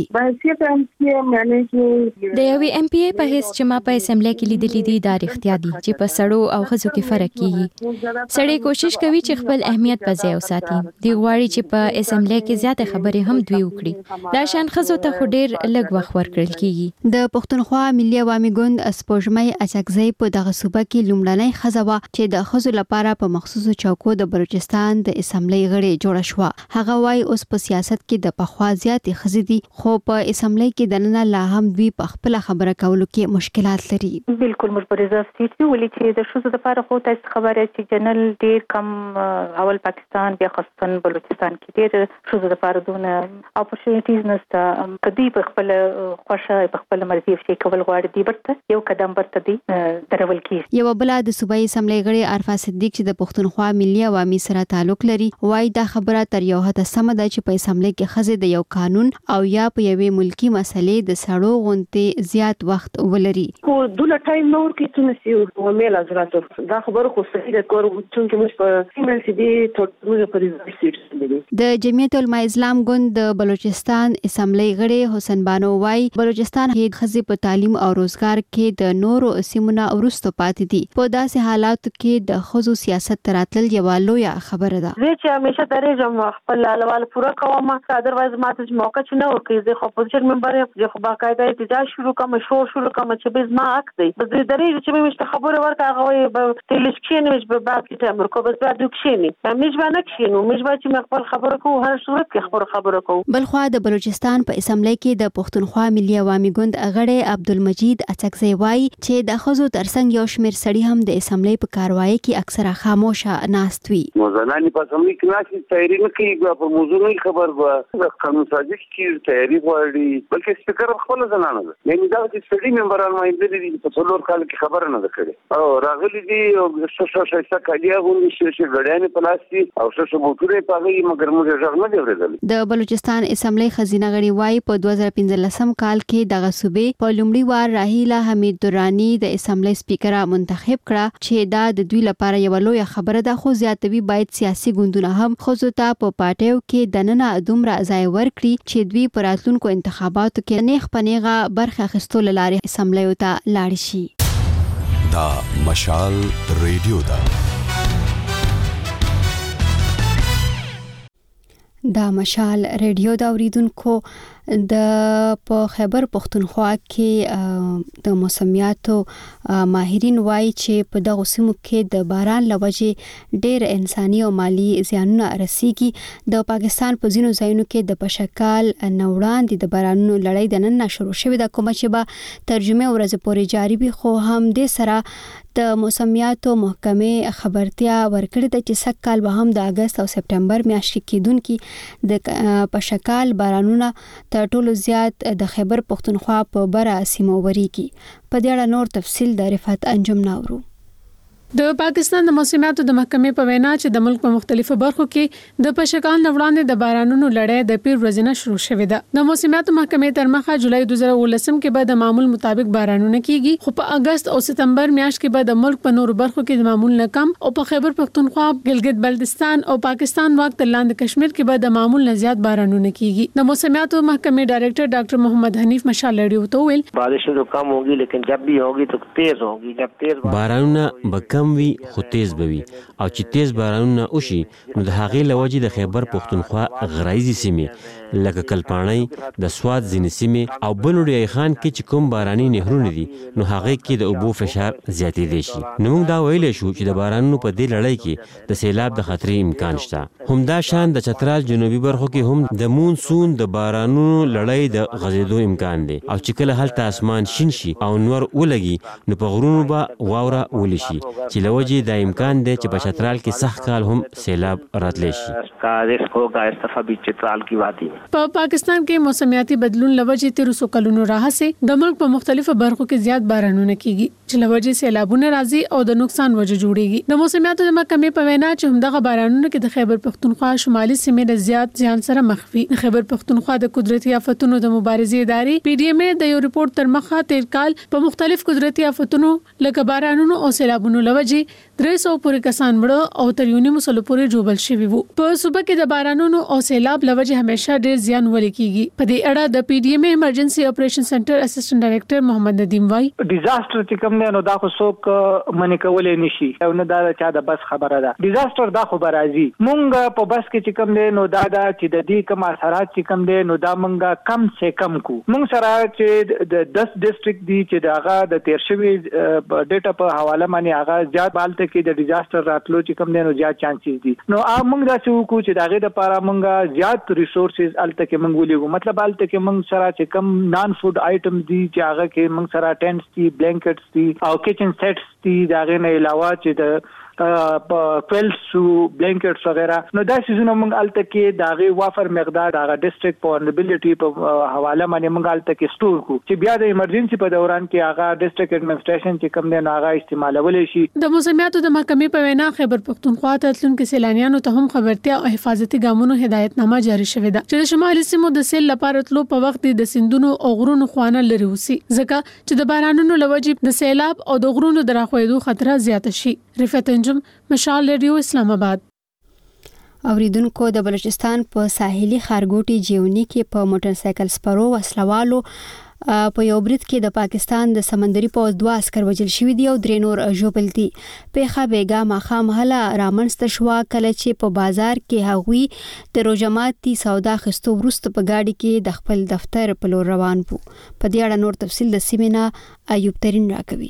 د یو ایم پی ای په هیڅ چې ما په اسمبلی کې لیدلې دي دا اړتیا دي چې په سړو او خزو کې فرق کیږي. سړی کوشش کوي چې خپل اهمیت په ځای وساتي. دی غواړي چې په اسمبلی کې زیاته خبرې هم دوی وکړي. دا شان خزو ته ډېر لږ وخت ورکړل کیږي. د پښتونخوا ملي عوامي ګوند اسپوږمۍ اچکزۍ په دغه صوبه کې لومړنۍ خزوه چې د خزو لپاره په مخصوصو چوکو د بلوچستان د اسمبلی غړي جوړ شو. هغه وای اوس په سیاست کې د پخوا زیاتې خزې دي خو په اسمبلی کې دننه لا هم دوی په خپل خبره کولو کې مشکلات لري. بالکل موږ په ریزرو سیټ کې ولې چې د شوزو لپاره خو تاسو خبره چې جنرال ډیر کم اول پاکستان بیا خاصه بلوچستان کې ډیر شوزو لپاره دونه اپورچونټیز نشته. کدی په خپل خوښه په خپل مرزي شي کول غواړي دی برته یو قدم برته دی درول کی. یو بل د صوبایي اسمبلی غړي عرفه صدیق چې د پښتونخوا ملي عوامي سره تعلق لري وای دا خبره تر یو حد سم ده چې په اسمبلی کې خزه د یو قانون او یا په یوې ملکی مسلې د سړو غونټه زیات وخت ولري. کو دله ټایم نور کې تونسي او میل حضرات دا خبره خو صحیح ده کور چې موږ په سیمل سي دي ټول په ریزرو سیټ دي. د جمعیت العلماء اسلام ګوند د بلوچستان اسمبلی غړي حسین بانو وای بلوچستان کې خزي په تعلیم او روزګار کې د نورو سیمونو ورستو پاتې دي. په داسې حالاتو کې د خزو سیاست تراتل یو لوی خبره ده. زه چې همیشه درېږم خپل لوال پوره کوم اذروایز ماته موقع چې نه ورکړي زه خو پوزیشن ممبر یم زه خو باقاعده احتجاج شروع کوم شروع کوم چې به ما حق دی بس درېږم چې مې خبره ورکړه هغه به تلسکین مش به باقي ته امر کو بس بعد وکشيني مش باندې کښینو مش به چې خپل خبره کو هر صورت کې خبره کو. بلخوا د بلوچستان په اسمبلی کې د پښتونخوا ملي عوامي ګوند غړي عبدالمجید اچکزۍ وای چې د خزو ترڅنګ یو شمیر سړي هم د اسمبلی په کاروایی کې اکثره خاموشه ناست وي. موزنانی په اسمبلی کې ناشې تیاری نه کوي په موضوع خبر به قانون سازي کې تیاری غواړي بلکې سپیکر خپل ځنانه ده. یعنی دا چې سړي ممبران مایندې دي په څلور کال کې خبره نه ده کړې او راغلي دي او شاشه کالیا غونډې چې غړیان په لاس دي او شاشه بوتوري پاغي مګر موږ ژغ نه دی ورېدل. د بلوچستان اسمبلی خزینه غړي وای په 2015 کال کې دغه صوبې په لومړي وار راهیله حمید درانی د اسمبلی سپیکر منتخب کړه چې دا د دوی لپاره یو لوی خبره ده خو زیاتوي باید سیاسي ګوندونه هم خزو ته په پارټیو کې دننه دومره ځای ورکړي چې دوی په راتلونکو انتخاباتو کې نیغ پنیغه برخه اخیستلو لارې اسمبلی ته لاړ شي. دا مشال ریډیو ده. دا مشال ریډیو دا اوریدونکو په خیبر پختونخوا کې د موسمیاتو ماهرین وایي چې په دغه سیمو کې د باران لوجې ډېر انساني او مالی زیانونه رسیږي. د پاکستان په ځینو ځایونو کې د پشکال نوړاندې د بارانونو لړۍ د نن شروع شوې ده، کومه چې به ترجمه ورځ پورې جاری وي. خو هم د سره د موسمیاتو محکمې خبرتیا ورکړې ده چې سږ کال به هم د اگست او سپټمبر میاشتې کېدونکي د پشکال بارانونه تر ټولو زیات د خیبر پختونخوا په بره سیمو وریږي. په دې اړه نور تفصیل د رفعت انجم ناورو. د پاکستان د موسمیاتو د محکمې په وینا چې د ملک په مختلفو برخو کې د پشکال وړاندې د بارانونو لړۍ د پیر ورځې نه شروع شوې ده. د موسمیاتو محکمې تر مخه جولای 2019 کې به د معمول مطابق بارانونه کیږي، خو په اگست او سپتمبر میاشت کې به د ملک په نورو برخو کې د معمول نه کم او په خیبر پختونخوا، ګلګت بلتستان او پاکستان واک تر لاندې کشمیر کې به د معمول نه زیات بارانونه کیږي. د موسمیاتو محکمې ډایریکټر ډاکټر محمد حنیف مشال ریډیو ته ویل بارشیں تو کم ہوگی لیکن جب بھی ہوگی تو تیز ہوگی. جب تیز بارانونه کم وي خو تیز بوي، او چې تیز بارانونه وشي نو د هغې لوجې د خیبر پختونخوا غرایزي سیمې لکه کلپاڼۍ، د سوات ځینې سیمې او بلوړی خان کې چې کوم باراني نهرونه دي نو هغې کې د اوبو فشار زیاتېدی شي. نو موږ دا ویلی شو چې د بارانونو په دې لړۍ کې د سیلاب د خطرې امکان شته. همدا شان د چترال جنوبي برخو کې هم د مونسون د بارانونو لړۍ د غځېدو امکان دی، او چې کله هلته اسمان شین شي او نور ولګي نو په غرونو به واوره ولی شي، چې لوجې دا امکان دی چې په چترال کې سخت کال هم سیلاب راتلی شي. په پاکستان کې موسمیاتي بدلون لوجې 1300 کلونو راهسې د ملک په مختلفو برخو کې زیات بارانونه کیږي چې لوجې سیلابونه راځي او د نقصان وجه جوړيږي. د موسمیاتو د محکمې په وینا چې همدغه بارانونه کې د خیبر پختونخوا شمالي سیمې د زیات زیان سره مخ وي. د خیبر پختونخوا د قدرتي آفتونو د مبارزې ادارې PDMA د یو ریپورت تر مخه تیر کال په مختلف قدرتي آفتونو لکه بارانونو او سیلابونو لوجې 300 پورې کسان مړه او تر 1900 پورې جوړل شوي وو. په صوبه کې د بارانونو او سیلاب لوجې همیشه ډېر زیان ولکېږي. په دې اړه د PDMA ایمرجنسي اپریشن سنټر اسسټنټ ډایریکټر محمد ندیم وای ډیزاستر چې کوم نه نو دا خو څوک منې کولای نشي او نه دا چا د بس خبره ده. ډیزاستر دا خو برازي مونږ په بس کې چې کوم نه نو دا چې د دې کوم اثرات چې کوم نه نو دا مونږه کم سے کم کو مونږ سره چې د 10 ډیسټریکټ دي چې داغه د تیر شوی ډیټا په حواله باندې هغه زیات بالته کې د ډیزاستر راتلو چې کوم نه نو زیات چانسز دي. نو مونږ دا چې کو چې داغه د لپاره مونږه زیات ریسورسز الته کې مونږ ولېګو، مطلب الته کې مونږ سره چې کم نان فود آیټم دي چې هغه کې مونږ سره ټینټس دي، بلانکټس دي او کچن سیټس دي. داغه نه علاوه چې د کویلز بلانکټس وغیرہ نو دا سيزونه مونږ الته کې داغه وافر مقدار داغه ډیسټریکټ پورنبিলিټي په حواله باندې مونږ الته کې سٹور کو چې بیا د ایمرجنسي په دوران کې هغه ډیسټریکټ ایڈمنسټریشن چې کوم نه هغه استعمالول شي. د موسمیاتو د محکمې په وینا خیبر پختونخوا ته تلونکو سیلانیانو ته هم خبرتیا او حفاظتي ګامونو هدایتنامه جاری شوې ده چې د شمالي سیمو د سیل لپاره تلو په وخت د سیندونو او غرونو خوانه لري وسی، ځکه چې د بارانونو لوجې د سیلاب او د غرونو د راخوېدو خطر زیات شي. رفعت انجم، مشال ریډیو، اسلام آباد. اوریدونکو د بلوچستان په ساحلي ښارګوټي جیونی کې په موټر سایکل سپرو وسلوالو په یو برید کې د پاکستان د سمندري پوځ 2 عسكر وژل شوي دي او 3 نور ژوبل دي. پیښه بیګا ماخام هله رامنځته شوه کله چې په بازار کې هغوی د روجماتي سودا خستو وروسته په گاډي کې د خپل دفتر په لور روان وو. په دې اړه نور تفصیل د سیمینه ایوب ترين راکوي.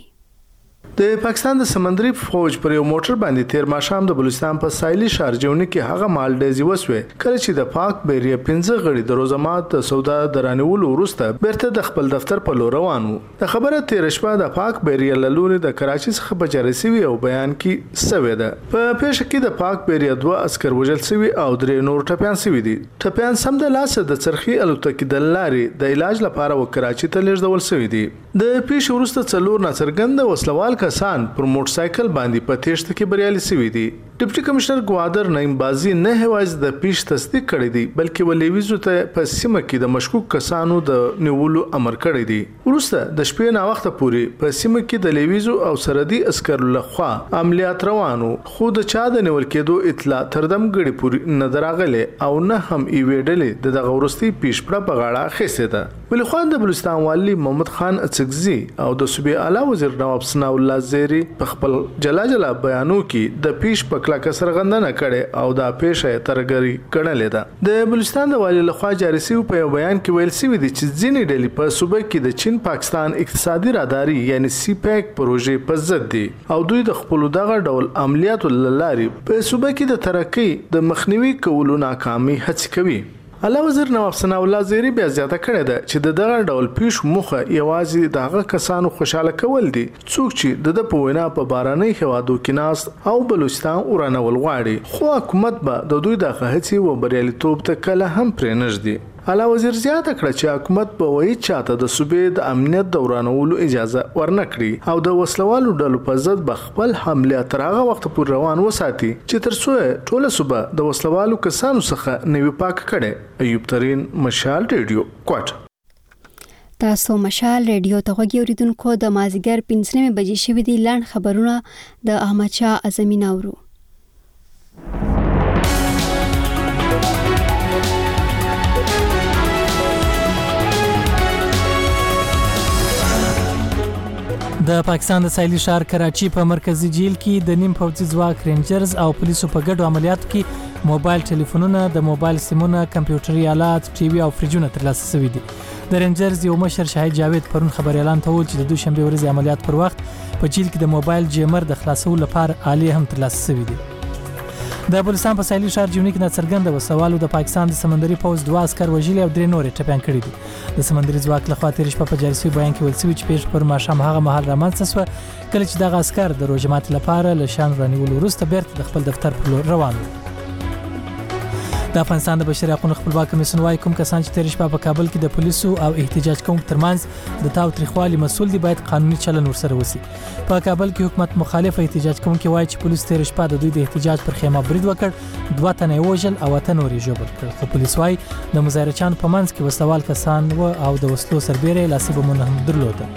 د پاکستان د سمندري فوج پر یو موټر باندې تیر ماښام د بلوچستان په ساحلي ښار جونی کې هغه مال ډیزي وسوي کله چې د پاک بیریا 15 غړي د روزمات سودا درانول وروسته بیرته د خپل دفتر په لور روان وو. د خبره تیر شپه د پاک بیریا لوري د کراچي څخه بچره سوي او بیان کې سوي ده. په پیښه کې د پاک بیریا 2 عسكر وژل سوي او 3 نور ټپيان سوي دي. ټپيان سم د لاسه د چرخي الوتکې د لارې د علاج لپاره و کراچي ته لیږدول سوي دي. د پیښې وروسته څلور ناڅرګند وسلوال کسان پر موټر سایکل باندې په تېښته کې بریالي شوي دي. ډیپټي کمشنر ګوادر نعیم بازي نه هوایز د پیښ تصدیق کړی دی بلکې ولېویزو ته په سیمه کې د مشکوک کسانو د نیولو امر کړی دی. وروسته د شپې نا وخت پورې په سیمه کې د لیویزو او سرحدي عسکرو لخوا عملیات روانو، خو د چا د نیول کېدو اطلاع تر دم غړي پورې نه دراغله او نه هم ایویډلې د غورستي پیښ پر په غاړه خېسته ده. بل خو د بلوچستان والی محمد خان اڅکزي او د صوبې اعلی وزیر نواب ثناء الله زيري په خپل جلا بیانو کې د پیش پکلا کسر غندنه کړي او د پیښه ترګری کړلې ده د بلوچستان د والی لخوا جاری شوی په بیان کې ویل شوی دی چې ځینې ډلې په صوبې کې د چین پاکستان اقتصادي راداري یعنی سی پیک پروژې په ضد دي او دوی د خپل دغه ډول عملیاتو لاري په صوبې کې د ترقۍ د مخنیوي کولو ناکامي هڅه کوي. اعلی وزیر نواب ثناء الله زيري بیا زیاته کړې ده چې دغه ډول پیش موخه یوازې دغه کسانو خوشاله کول دي څوک چې د پوینا په باراني هوادو کې ناس او بلوچستان ورانول غواړي خو حکومت به د دوی د هڅې و بریالیتوب ته کله هم پرې نږدي. اعلی وزیر زیاته کړه چې حکومت به وایي چاته د صوبې د امنیت دورانولو اجازه ورنکړي او د وسلوالو ډلو په ضد به خپل حمله تر هغه وخت پورې روان وساتي چې تر څو ټوله صوبه د وسلوالو کسانو څخه نوی پاک کړي. ایوب ترين مشال ریډیو کوټ. تاسو مشال ریډیو ته غوږی اوریدونکو د مازیګر 15 بجې شوې دي لاند خبرونه د احمد شاه اعظمي نورو. د پاکستان د ساحلي ښار کراچي په مرکزی جیل کې د نیم پوځي ځواک رینجرز او پولیسو په ګډو عملیاتو کې موبایل ټلیفونونه، د موبایل سیمونه، کمپیوټري آلات، ټي وي او فریجونه ترلاسه شوي دي. د رینجرز یو مشر شاهد جاوید پرون خبر اعلان ته وویل چې د دوشنبه ورځې عملیات پر وخت په جیل کې د موبایل جیمر د خلاصولو لپاره آلې هم ترلاسه شوي دي. د بلوچستان په ساحلي ښار جیونی کې ناڅرګنده وسوالو د پاکستان د سمندري پوځ 2 عسكر وژلي او 3 نور ټپيان کړي دي. د سمندري ځواک لخوا تیر شپه په جاري شوی بیان کې ویل شوی چې پیښه پر ماښام هغه مهال رامنځته شوه کله چې دغه عسكر د روجمات لپاره له شان رانیولو وروسته بیرته د خپل دفتر پر لور روان وو. د افغانستان د بشري حقوقو خپلواک کمیسیون وايي کوم کسان چې تیر شپه په کابل کې د پولیسو او احتجاج کوونکو ترمنځ د تاوتریخوالي مسول دي باید قانوني چلن ورسره وشي. په کابل کې حکومت مخالف احتجاج کوونکو وايي چې پولیس تیر شپه د دوی د احتجاج پر خیمه برید وکړ، 2 تنه وژل او 8 نور یې ژوبل کړ. خو پولیس وايي د مظاهرچیانو په منځ کې وسوال کسان و او د وسلو سربېره لاسي بمونه هم درلوده.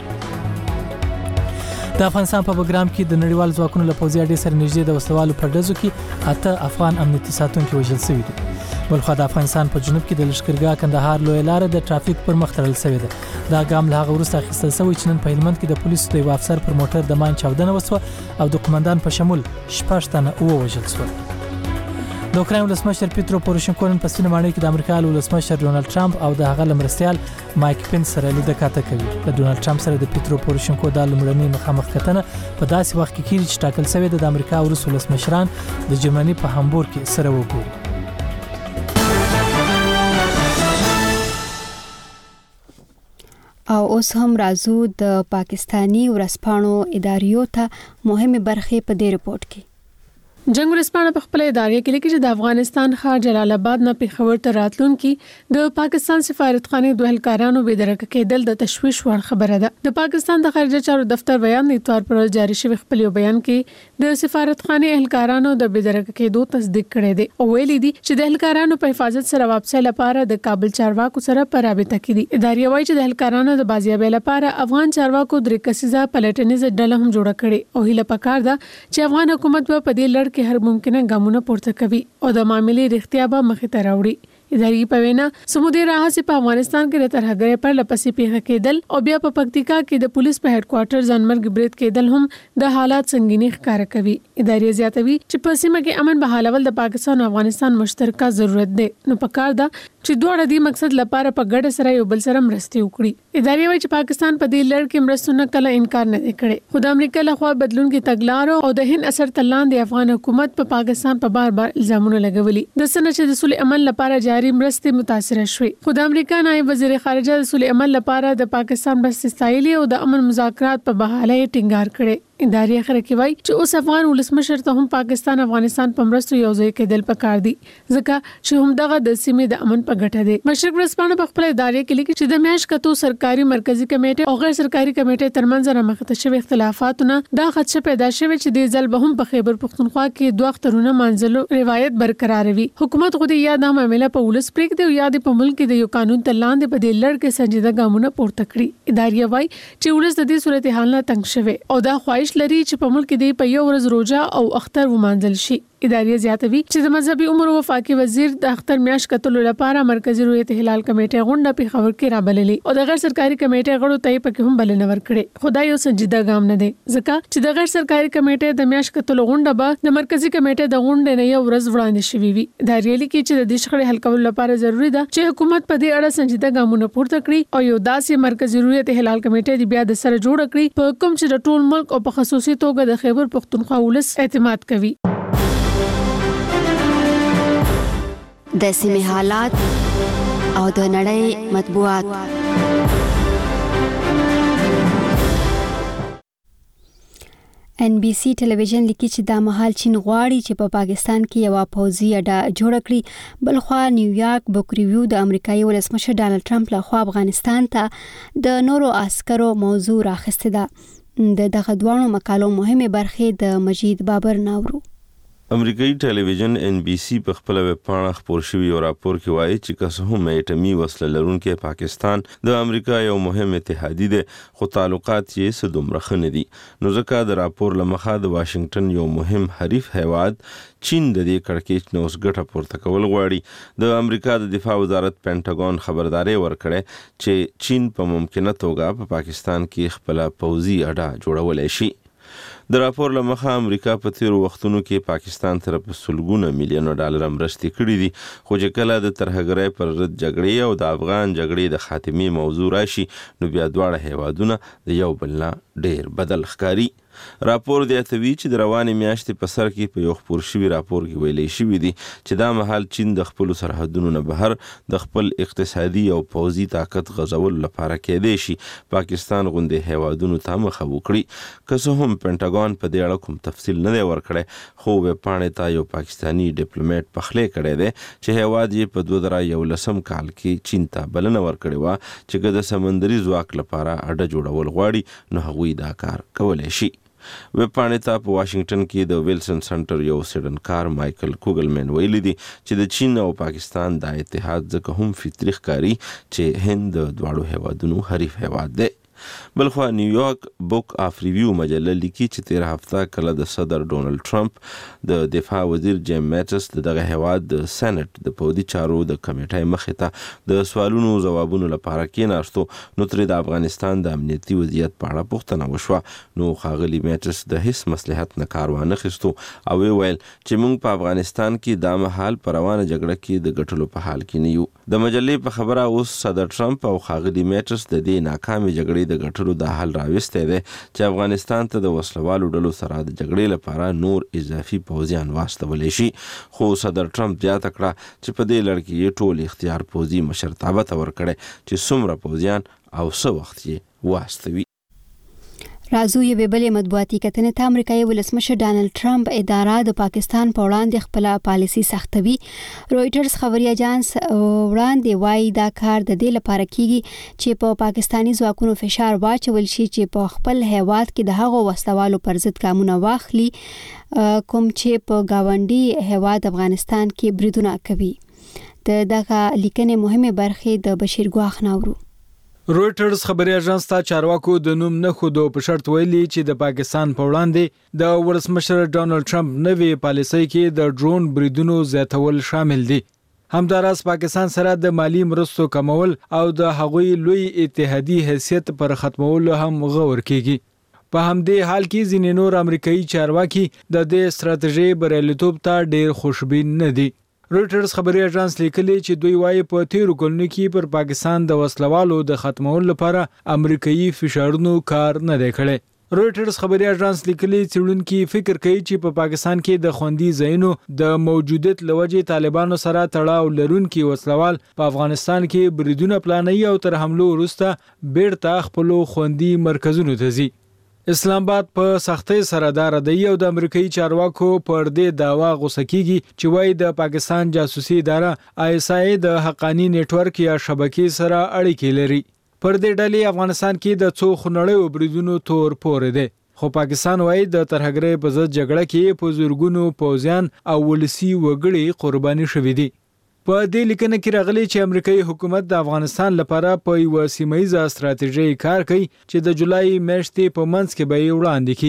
د افغانستان په بګرام کې د نړیوال ځواکونو له پوځي اډې سره نږدې د وسلوالو پر ډزو کې 8 افغان امنیتي ساتونکي وژل شوي دي. بلخو د افغانستان په جنوب کې د لشکرګاه کندهار لوی لار د ټرافیک پر مخ تړل شوې ده. دا ګام له هغه وروسته اخیستل شوی چې نن په هلمند کې د پولیسو د یو افسر پر موټر د مان چاودنه وسوه او د قومندان په شمول 6 تنه ووژل شول. د اوکراین ولسمشر پیترو پوروشنکو نن په سپینمانۍ کې د امریکا ولسمشر ډونالد ټرمپ او د هغه مرستیال مایک پنس سره لیدنه کوي. د ډونالد ټرمپ سره د پیترو پوروشنکو د لومړنۍ مخامخ کتنه په داسې وخت کې کیږي چې ټاکل شوی د امریکا او روس ولسمشران د جرمني په هامبورګ کې سره وګوري. او اوس هم راځو د پاکستانی ورځپاڼو اداریو ته مهمه برخه په دې رپورت کې. جنگ ورځپاڼه په خپل ادارې کې لیکي چې د افغانستان ښار جلال آباد نه پیښور ته راتلونکي د پاکستان سفارتخانه دوه اهلکارانو بې درکه کېدل د تشویش وړ خبره ده. د پاکستان د خارجه چارو دفتر بیان د اتوار پر جاری شوی خپل بیان کې د سفارتخانه اهلکارانو د بې درکه کېدو تصدیق کړی دی او ویلي دي چې د اهلکارانو په حفاظت سره واپسۍ لپاره د کابل چارواکو سره په رابطه کې دي. ادارې وایي چې د اهلکارانو د بازیابۍ لپاره افغان چارواکو درې کسیزه پلټنیزه ډله هم جوړه کړې او هیله پکار ده چې افغان حکومت په دې لړ کې هر ممکنه ګامونه پورته کوي او د معاملې رښتیا به مخې ته راوړي. اداري په وینا سمودي راهسي په افغانستان کې د ترهګرۍ پر لپسې پیښه کېدل او بیا په پکتیکا کې د پولیس په هډ کوارټر ځانمرګ برید کېدل هم د حالات سنگینی ښکار کوي. اداري زیاتوي چې په سیمه کې امن بحالول د پاکستان او افغانستان مشترکه ضرورت دی نو پکار ده چې دوه د مقصد لپاره په ګډه سره یو بل سره مرستې وکړي. اداري وایي چې پاکستان په دې لړ کې مرستونه کله انکار نه کړي خو د امریکا لخوا بدلون کې تګلارو او د هند اثر تلان د افغان حکومت په پاکستان په بار الزامونه لګولي. د سنه چې د صلح امن لپاره جاري مرستې متاثر شوي خو د امریکا نائب وزیر خارجه د صلح امن لپاره د پاکستان مرستې ستایلي او د امن مذاکرات په بحاله ټینګار کړي. اداري اخر کې وایي چې اوس افغان ولسمشر ته هم پاکستان افغانستان په مرستو یو ځای کېدل پکار دي ځکه چې هم دغه د سیمې د امن په ګټه دی. مشرق ورځپاڼه په خپل ادارې کې لیکي چې د میاشت کتو سرکاري مرکزی کمیټه او غیر سرکاري کمیټه ترمنځ رامخته شوی اختلافاتونه دا خدشه پیدا شوی چې د ځل به هم په خیبر پختونخوا کې دوه اخترونه منځلو روایت برقرار وي. حکومت غوډي یا د معاملې په ولس پریک دی یا د په ملک کې د یو قانون تلان دی په دې لړ کې سنجیده ګامونه پورته کړی. اداري وایي چې ولس د دې صورتحال نه تنګ شوی او دا خواهش لري چې په ملک کې د په یو ورځ روزه او اختر ومانځل شي. ادارې زیاتوي چې د مذهبي امور وفاقي وزیر د اختر میاش کتلو لپاره مرکزی رویت هلال کمیټه غونډه په خبر کې رابللې او د غیر سرکاري کمیټه غړو ته پکې هم بلنه ورکړې. خدای یو سنجیده ګام نه دی ځکه چې د غیر سرکاري کمیټه د میاش کتلو غونډه به د مرکزی کمیټه د غونډې نه یو ورځ وړاندې شوې وي. دا ریالي کې چې د دې شخړې حل کولو لپاره ضروری ده چې حکومت په دې اړه سنجیده ګامونه پورته کړي او یو داسې مرکزی رویت هلال کمیټه دی بیا د سره جوړ کړي په کوم چې د ټول ملک او په خصوصي توګه د خیبر پختونخوا ولس اعتماد کوي. د سیمې حالات او د نړۍ مطبوعات. NBC ټلویزیون لیکي چې دا مهال چین غواړي چې په پاکستان کې یو پوځي اډه جوړ کړي. بلخوا نیویارک بوک ریویو د امریکایي ولسمشر ډانلډ ټرمپ لخوا افغانستان ته د نورو عسکرو موضوع راخسته ده. دغه دوه مقالو مهمه برخې د مجید بابر ناورو. امریکایي ټلویزیون NBC په خپل ویب پاڼه خپور شوی یو راپور کې وایي چې که هم اټومي وسله لرونکي پاکستان د امریکا یو مهم اتحادی دی خو تعلقات یې څه دومره ښه نه دي. نو ځکه د راپور له مخه د واشنگټن یو مهم حریف هیواد چین د دې کړکېچ نه اوس ګټه پورته کول غواړي. د امریکا د دفاع وزارت پینټاګون خبرداري ورکړې چې چین په ممکنه توګه په پاکستان کې خپل پوځي اډه جوړولای شي. د راپور له مخه امریکا په تیرو وختونو کې پاکستان طرف سلګونه میلیون ډالر مرستې کړې دي خو چې کله د ترهګرۍ پر ضد جګړې او د افغان جګړې د خاتمې موضوع راشي نو بیا دواړه هیوادونه د یو بل نه ډېر بدل ښکاري. راپور زیاتوي چې د روانې میاشتې په سر کې په یو خپور شوي راپور کې ویلي شوي دي چې دا مهال چین د خپلو سرحدونو نه بهر د خپل اقتصادي او پوځي طاقت غځولو لپاره کېدای شي پاکستان غوندې هیوادونو ته مخه وکړي. که څه هم پینټاګون په دې اړه کوم تفصیل نه دی ورکړی خو ویب پاڼې ته یو پاکستاني ډیپلوماټ پخلی کړی دی چې هیواد یې په 2011 کال کې چین ته بلنه ورکړې وه چې که د سمندري ځواک لپاره اډه جوړول غواړي نو هغوی دا کار کولی شي. ویب پاڼې ته په واشنگټن کې د ویلسن سنټر یو سیډنکار مایکل کوګلمن ویلي دي چې د چین او پاکستان د اتحاد ځکه هم فطري ښکاري چې هند د دواړو هیوادونو حریف هیواد دی. بلخوا نیویارک بوک آف ریویو مجله لیکي چې تیر هفته کله د صدر ډونلډ ټرمپ د دفاع وزیر جیم میټس دغه هیواد د سېنات د پوځي چارو د کمیټې مخې ته د سوالونو ځوابونو لپاره کېناستو نو ترې د افغانستان د امنیتي وضعیت په اړه پوښتنه وشوه نو ښاغلي میټس د هیڅ مصلحت نه کار وانخیستو او ویل چې موږ په افغانستان کې دا مهال په روانه جګړه کې د ګټلو په حال کې نه یو. د مجلې په خبره اوس صدر ټرمپ او ښاغلي میټس د دې ناکامې جګړې د ګټلو د حل راوستی دی چې افغانستان ته د وسلوالو ډلو سره د جګړې لپاره نور اضافي پوځیان واستولی شي. خو صدر ټرمپ زیاته کړه چې په دې لړ کې یې ټول اختیار پوځي مشرتابه ته ورکړی چې څومره پوځیان او څه وخت یې واستوي. راځو یو بلې مطبوعاتي کتنې ته. امریکایي ولسمشر ډانلډ ټرمپ اداره د پاکستان په وړاندې خپل پالیسي سختوي. رويټرز خبري اژانس وړاندې وایي دا کار د دې لپاره کیږي چې په پاکستانی ځواکونو فشار واچول شي چې په خپل هیواد کې د هغو وسلوالو پر ضد ګامونه واخلي کوم چې په گاونډي هیواد افغانستان کې بریدونه کوي. دغه لیکنې مهمه برخې د بشیر ګواخ ناورو. رويټرز خبري اژانس ته چارواکو د نوم نه خودو په شرط ویلي چې د پاکستان په وړاندې د ولسمشر ډانلډ ټرمپ نوې پالیسۍ کې د ډرون بریدونو زیاتول شامل دي. همداراز پاکستان سره د مالی مرستو کمول او د هغوی لوی اتحادي حیثیت پر ختمولو هم غور کیږي. په همدې حال کې ځینې نور امریکایي چارواکي د دې ستراتیژي بریالیتوب ته ډېر خوشبین نه دي. رويټرز خبري اژانس لیکلي چې دوی وايي په تیرو کلونو کې پر پاکستان د وسلوالو د ختمولو لپاره امریکایي فشارونو کار نه دی کړی. رويټرز خبري اژانس لیکلي څېړونکي فکر کوي چې په پاکستان کې د خوندي ځایونو د موجودیت لوجې طالبانو سره تړاو لرونکي وسلوال په افغانستان کې بریدونه پلانوي او تر حملو وروسته بیرته خپل خوندي مرکزونو ته ځي. اسلام آباد په سختۍ سره دا ردی او د امریکایي چارواکو پر دې داوا غوسه کیږي چې وايي د پاکستان جاسوسي اداره ISI د حقانی نتورک یا شبکې سره اړیکې لري. پر دې ډلې افغانستان کې د څو خنړیو بریدونو تور پورې دی. خو پاکستان وايي د ترهګرۍ په ضد جګړه کې په زورګونو پوځیان او ولسی وګړي قرباني شوي دي. په دې لیکنه کې راغلي چې امریکایي حکومت د افغانستان لپاره په یو سیمه ییزه ستراتیژي کار کوي چې د جولای میاشتې په منځ کې به یې وړاندې کړي.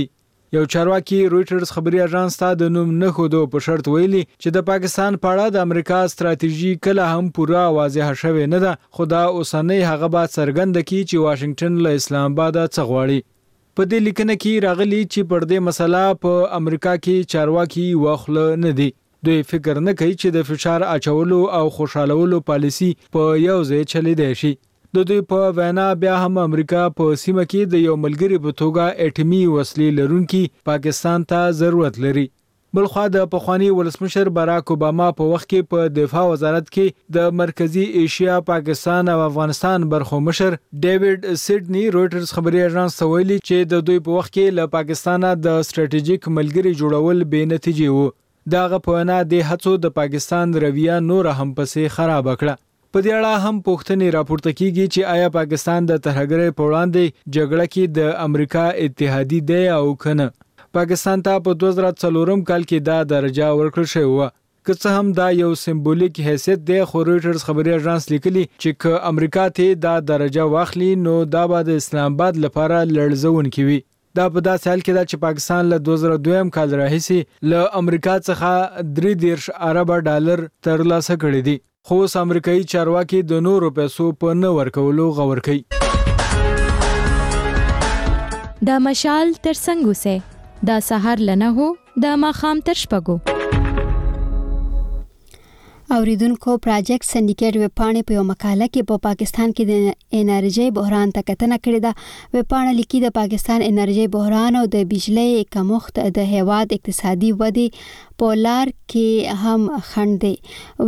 یو چارواکي رويټرز خبري اژانس ته د نوم نه خودو په شرط ویلي چې د پاکستان په اړه د امریکا ستراتیژي کله هم پوره واضح شوه نه ده، خو دا اوسنۍ هغه به څرګند کړي چې واشنگټن له اسلام آباد څخه غواړي. په دې لیکنه کې راغلي چې پر دې مسله په امریکا کې چارواکي واخله نه دي. دوی فکر نه کوي چې د فشار اچولو او خوشالولو پالیسی په یو ځای چلیدای شي. د دوی په وینا بیا هم امریکا په سیمه کې د یو ملګری په توګه اټمی وسلې لرونکي پاکستان ته ضرورت لري. بلخوا د پخوانی ولسمشر باراک اوباما په وخت کې په دفاع وزارت کې د مرکزی ایشیا، پاکستان او افغانستان برخو مشر ډیوډ سیډنی رويټرز خبري اژانس ته ویلي چې د دوی په وخت کې له پاکستان د ستراتیژیک ملګری جوړول بې نتیجې وو. داغه په وینا د هڅو د پاکستان رویه نور هم پسې خراب کړه. په دې اړه هم پوښتنې راپورته کیږي چې آیا پاکستان د ترهګرۍ په وړاندې جګړه کې د امریکا اتحادی دی او کنه. پاکستان ته په 2004 کال کې دا درجه ورکړل شوې و. که څه هم دا یو سمبولیک حیثیت دی، خو رويټرز خبري اژانس لیکلي چې که امریکا ته دا درجه واخلي نو دا به د اسلام آباد لپاره لړزونکې وي. دا په داسې حال کې دا چې پاکستان له 2002 کال راهیسې له امریکا څخه 3.3 ارب ډالر ترلاسه کړي دي، خو اوس امریکایي چارواکي د نورو پیسو په نه ورکولو غور کوي. دا مشال تر څنګه سه دا سحر لنه هو دا ماخام تر شپګو. اوریدونکو پروجیکټ سندیکیټ ویبپاڼې په یو مقاله کې په پاکستان کې د انرژي بحران ته کتنه کړې ده. ویبپاڼه لیکي د پاکستان انرژي بحران او د بجلی کمښت د هیواد اقتصادي ودې په لار کې هم خنډ دی.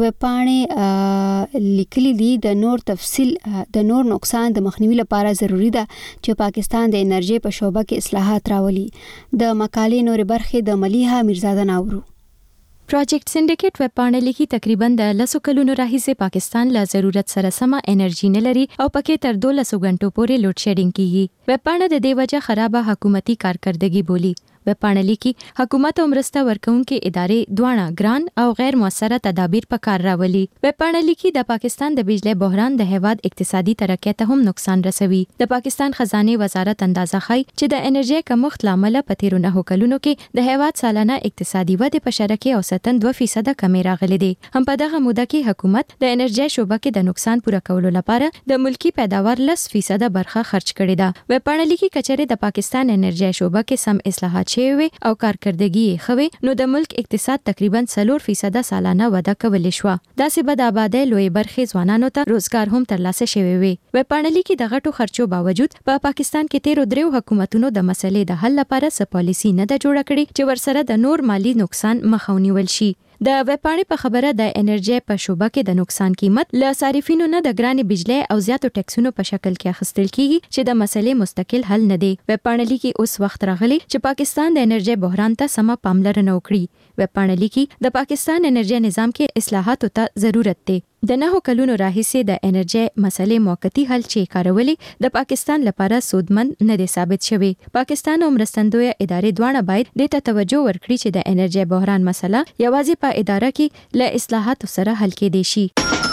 ویبپاڼې لیکلي دي د نور تفصیل د نور نقصان د مخنیوي لپاره ضروری ده چې پاکستان د انرژي په شوبه کې اصلاحات راولي. د مقالې نور برخې د ملیحه میرزاده ناورو. پروجیکټ سندیکیټ ویبپاڼه لیکي تقریبا د 10 کلونو راهیسې پاکستان له ضرورت سره سم انرژي نه لري او پکې تر 12 غنټو پورې لوډ شیډینګ کیږي. ویبپاڼه د دې وجه خرابه حکومتي کارکردګي بولی. ویبپاڼه لیکي حکومت او مرسته ورکوونکې ادارې دواړه ګران او غیر موثره تدابیر په کار راولي. ویبپاڼه لیکي د پاکستان د بجلی بحران د هیواد اقتصادي ترقۍ ته هم نقصان رسوي. د پاکستان خزانه وزارت اندازه ښيي چې د انرژي کمښت لامل په تیرو 9 کلونو کې د هیواد سالانه اقتصادي وده په شرکه اوسطن 2% کمی راغلي دي. هم په دغه موده کې حکومت د انرژي شوبه کې د نقصان پوره کولو لپاره د ملکی پیداوار 10% برخه خرج کړې ده. ویبپاڼه لیکي کچره د پاکستان انرژي شوبه کې سم اصلاحات شوي او کارکردګي یې خوي نو د ملک اقتصاد تقریبا 4% سالانه وده کولی شو. داسې بد آبادی لوی برخې ځوانانو ته روزګار هم ترلاسه شوی وي. ویبپاڼه لیکي د غټو خرچو باوجود په پاکستان کې تیرو دریو حکومتونو د مسلې د حل لپاره څه پالیسی نه ده جوړه کړې چې ورسره د نور مالی نقصان مخاونیول شي. د ویبپاڼې په خبره د انرژي په شوبه کې د نقصان قیمت له صارفینو نه د ګرانې بجلی او زیاتو ټیکسونو په شکل کې اخیستل کیږي چې د مسلې مستقل حل نه دی. ویبپاڼه لیکي اوس وخت راغلی چې پاکستان د انرژي بحران ته سم پاملرنه وکړي. ویبپاڼه لیکي د پاکستان انرژي نظام کې اصلاحاتو ته ضرورت دی. د 9 کلونو راهیسې د انرژي مسلې موقتی حل چې کارولې د پاکستان لپاره سودمند نه دي ثابت شوی. پاکستان او مرستندوی ادارې دواړه باید د ته توجه ورکړي چې د انرژي بحران مسله یوازې په اداره کې له اصلاحاتو سره حل کېدای شي.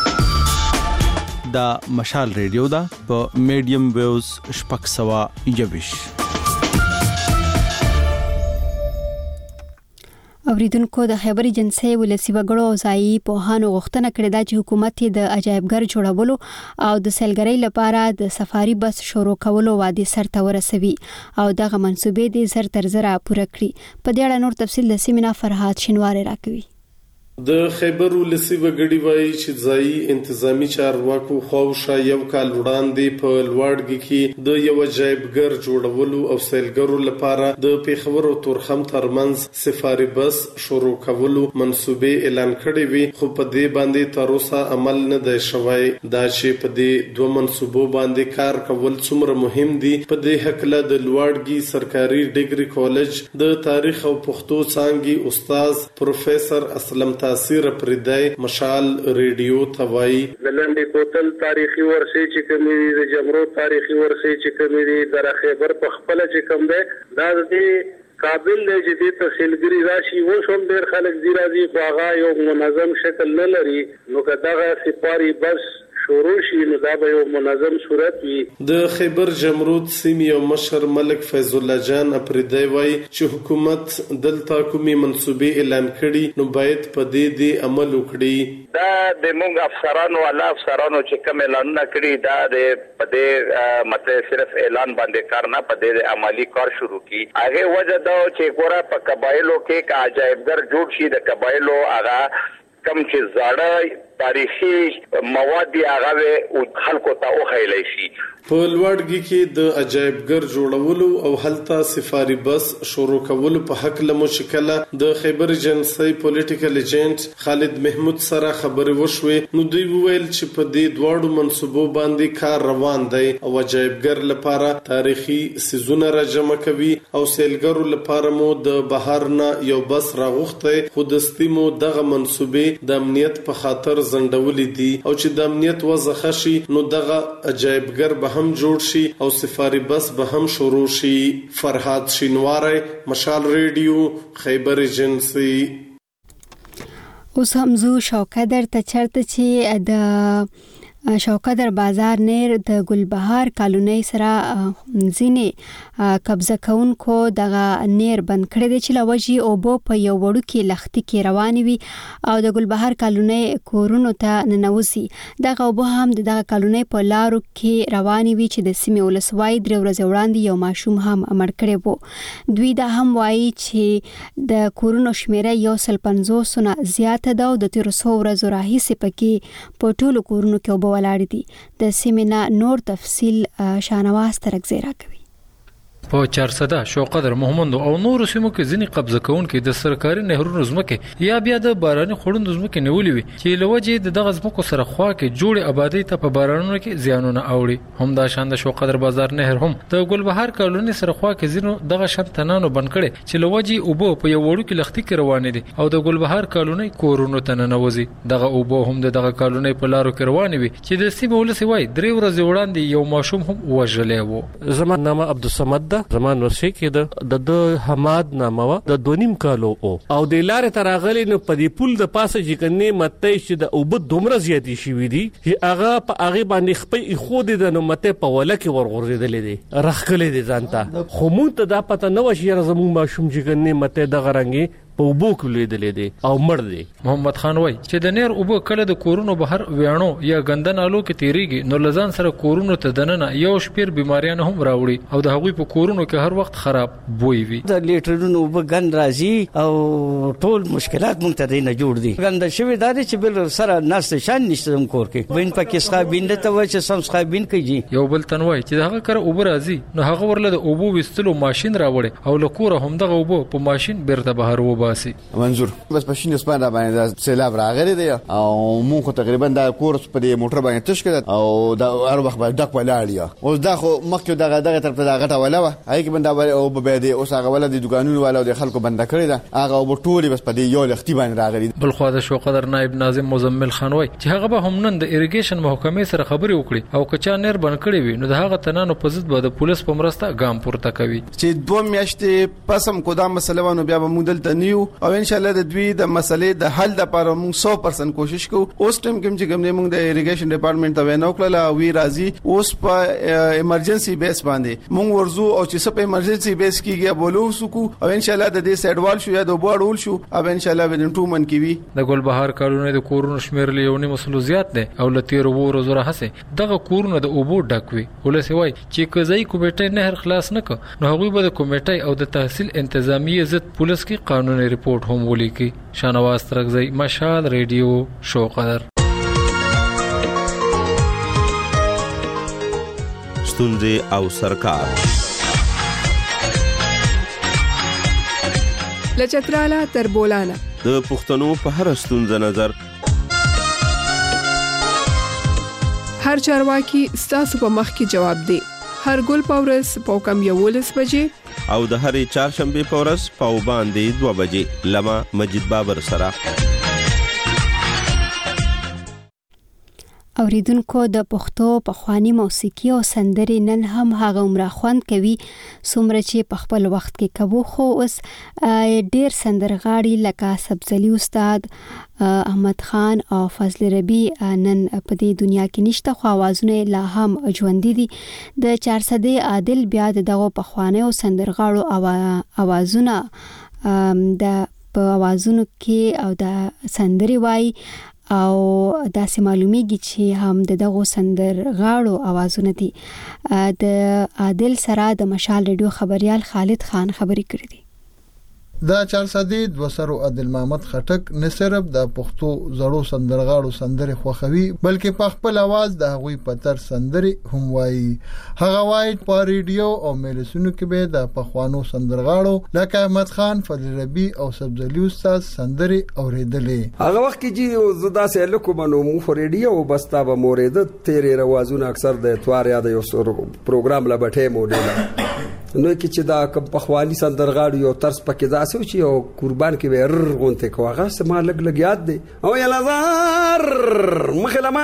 دا مشال ریډیو دا په میډیم ویوز شپږ سوه 21. اوریدونکو د خیبر ایجنسی ولسی وګړو او ځایي پوهانو غوښتنه کړې ده چې حکومت د عجایبګر جوړولو او د سیلګرۍ لپاره د سفاري بس شروع کولو وعده سرته ورسوي او دغه منصوبې د زر تر زره پوره کړي. په دې اړه نور تفصیل د سیمنا فرحات شینواری راکوي. د خیبر ولسی وګړي وایي چې ځایي انتظامی چارواکو خواوشا یو کال وړاندې په لوړګي کې د یو عجایبګر جوړولو او سیلګرو لپاره د پیښور او تورخم ترمنځ سفاري بس شروع کولو منصوبې اعلان کړې وي، خو په دې باندې تر اوسه عمل نه دی شوی. دا چې په دې دوه منصوبو باندې کار کول څومره مهم دي، په دې حقله د لوړګي سرکاري ډیګري کالج د تاریخ او پښتو څانګې استاد پروفیسور اسلم تاثیر پردای مشال ریډیو توای بلندې کوتل تاریخي ورثه چې کومې د جمرو تاریخي ورثه چې کومې د خیبر په خپل چې کوم ده دا د قابل دی چې د تحصیلګری راشي و شوم ډیر خلک دی راځي خو هغه یو منظم شکل نه لري. نو کداغه سپاری بس شروع شي نو دا به یو منظم صورت وي. د خیبر جمرود سیمې یو مشر ملک فیض الله جان اپریدی وایي چې حکومت دلته کومي منصوبې اعلان کړي نو باید په دې عمل وکړي. دا د موږ افسرانو چې کوم اعلانونه کړي دا د پدې مطلب صرف اعلان باندې کار نه پدې عملی کار شروع کی. هغه وجه دا چې ګوره په قبایلو کې کا عجایبګر جوړ شي د قبایلو هغه کم چې زړه تاریخي مواد هغه او خلکو ته وخیلی شي. په لوړګي کې د عجایبګر جوړولو او هلته سفاري بس شروع کولو په حق له مشکله د خیبر ایجنسی پولیټیکل ایجنټ خالد محمود سره خبرې وشوې نو دوی وویل چې په دې دواړو منصوبو باندې کار روان دی او عجایبګر لپاره تاریخي سیزونه راجمع کوي او سیلګرو لپاره مو د بهر نه یو بس راغوښته خو د ستیمو دغه منصوبې د امنیت په خاطر زندولې دي او چې د امنیت وضع خشي نو دغه عجایبګر به هم جوړ شي او سفاري بس به هم شروع شي. فرهاد شینواری، مشال ریډیو، خیبر ایجنسی. اوس هم زو شوکدر ته چرته چې د شوکدر بازار نیر د ګلبهار کالونی سره ځینې قبضه کوونکو دغه نیر بند کړی دی چې لوجي او بو په یو وړوکی لختي کې رواني وي او د ګلبهار کالونی کورونو ته ننوځي. دغه وبو هم دغه کالونی په لارو کې رواني وي چې د سیمې ولسوالۍ 3 ورځې وړاندې یو ماشوم هم مړ کړی وو. دوی دا هم وایي چې د کورونو شمیره 150 نه زیاته ده او د 300 ورځې راهیسې پکې په ټولو کورونو کې ولاړ دي. د سیمه نور تفصیل شانواز ترکزی راکوي. په 400 شوقدر محمد او نور سیمو کې ځینی قبضه کوونکې د سرکاري نهرونو زمکه یا بیا د باراني خوړندو زمکه نیولې وي چې لوجه دغه زمکو سره خوا کې جوړ آبادی ته په بارانونو کې زیانونه اوړي. هم دا شان د شوقدر بازار نهر هم د ګلبهار کالونی سره خوا کې زینو دغه شان تنانو بند کړي چې لوجه او بو په یو وړو کې لختي کې روان دي او د ګلبهار کالونی کورونو ته ننوځي. دغه او بو هم دغه کالونی په لارو کې روان وي چې د سیمه ولسوالۍ 3 ورځې وړاندې یو ماشوم هم وژلې وو. زما نامه عبدالصمد زمان ورشي کې د حماد نامه د 2.5 کالو او د لارې تراغلی نو په دې پول د پاسه چې کني مته چې د اوبد دومره زیاتی شوې دي چې هغه په هغه باندې خپې خو د نو مته په ولا کې ورغورځېدلې دي رخکلې دي ځانته خو مونږ ته دا پته نه و چې زموږ ماشوم چې کني مته د غرنګي په وبو کې لیدلې دي او مړ دي. محمد خان وای چې د نیر وبو کله د کورونو بهر ویانو یا غندنالو کې تیریږي نو لزان سره کورونو ته دننه یو شپیر بیماریان هم راوړي او د هغوی په کورونو کې هر وخت خراب بوی وي. د لیټرونو وبګن راځي او ټول مشکلات مونږ ته نه جوړ دي. غند شوی داري چې بل سره ناس شان نشته کور کې وین پکې صابین ته وای چې سم صابین کوي. یو بل تنوي چې هغه کر اوبر راځي نو هغه ورله د اوبو وستلو ماشين راوړي او لکوره هم دغه اوبو په ماشين بیرته بهر وباسي. منظور بس پښین اسمان را باندې د سیلاب راغلی دی او مونږ تقریبا دا کورس په دې موټر باندې تش کړ او دا هر وخت باندې ډک ولاړ او دا خو مخکې دغه طرف ته غټه ولا و هغه کې بندا او به دې اوس هغه ول د دکانونو والا د خلکو بندا کړی دا هغه او ټولي بس په دې یو لختي باندې راغلی. بل خو د شوقدر نائب ناظم مزمل خان وای چې هغه به هم نن د اریګیشن محکمې سره خبري وکړي او کچا نیر بن کړی وي نو د هغه تنانو په ضد به د پولیس په مرسته ګام پورته کوي. چې 2 میاشتې پسم کو دا مسله ونه بیا به مودل تنیو او ان شاء الله د دوی د مسلې د حل لپاره موږ 100% کوشش کوو. اوس ټیم کې چې موږ د اریګیشن ډپارټمنټ ته وینو کړل وی راځي اوس په ایمرجنسي بیس باندې موږ ورزو او چې سپ ایمرجنسي بیس کېږي بولو سکو او ان شاء الله د دې سیډوال شو یا د بوړول شو او ان شاء الله ودن 2 من کې وی. د ګلبهار کالونی د کورونو شمیر له یونی مسلو زیات ده او لته ورو زره هسه دغه کورونه د اوبو ډکوي ولسه وای چې کزای کمیټه نهر خلاص نک نو هغه به د کمیټه او د تحصیل انتظامیه ضد پولیس کې قانوني ریپورت هم ولیکي. شانواز ترکزی، مشال ریډیو، شوقدر. ستونزې او سرکار لچتراله تر بولانا د پښتنو په هر ستونزه نظر هر چارواکي ستاسو په مخ کې جواب دی. هر ګل پاورس په کم 11 بجې او د هرې چهارشنبه په ورځ په باندې 2 بجې لمه مجید بابر سره. اوریدونکو د پښتو پخوانی موسیقي او سندري نن هم هغه عمره خوند کوي څومره چې په خپل وخت کې کوو، خو اوس ډیر سندرغاړي لکه سبزلی استاد احمد خان او فضل ربی نن په دې دنیا کې نشته، خو اوازونه لا هم ژوندۍ دي. د 400 عادل بیا دغه پخوانی او سندرغاړو اوازونه د په اوازونو کې او د سندري وای او داسې معلومیږي چې هم دغه سندرغاړو اوازونه دي. د عادل سره د مشال ریډیو خبريال خالد خان خبري کړې دي. دا 400 دوسرو عادل محمد خټک نه صرف د پښتو زړو سندرغاړو سندري خوخوي بلکې په خپل आवाज د هغوی پتر سندري هم وایي. هغه وایي په ریډیو او میلسونو کې به د پخوانو سندرغاړو لکه احمد خان، فضل ربی او سبزلی استاد سندري اوریدلې. هغه وخت کې چې زدا سه لکو منو مو ریډیو بستا به مورید تیرې روازونه اکثر د اتوار یا د یو پروګرام لا بټه موډل نو کې چې دا کوم پخوانی سندرغاړو یو طرز پکې داسې چې یو قربان کې ور غونته کوغه سم لګ یاد دی او یلا زار مخلما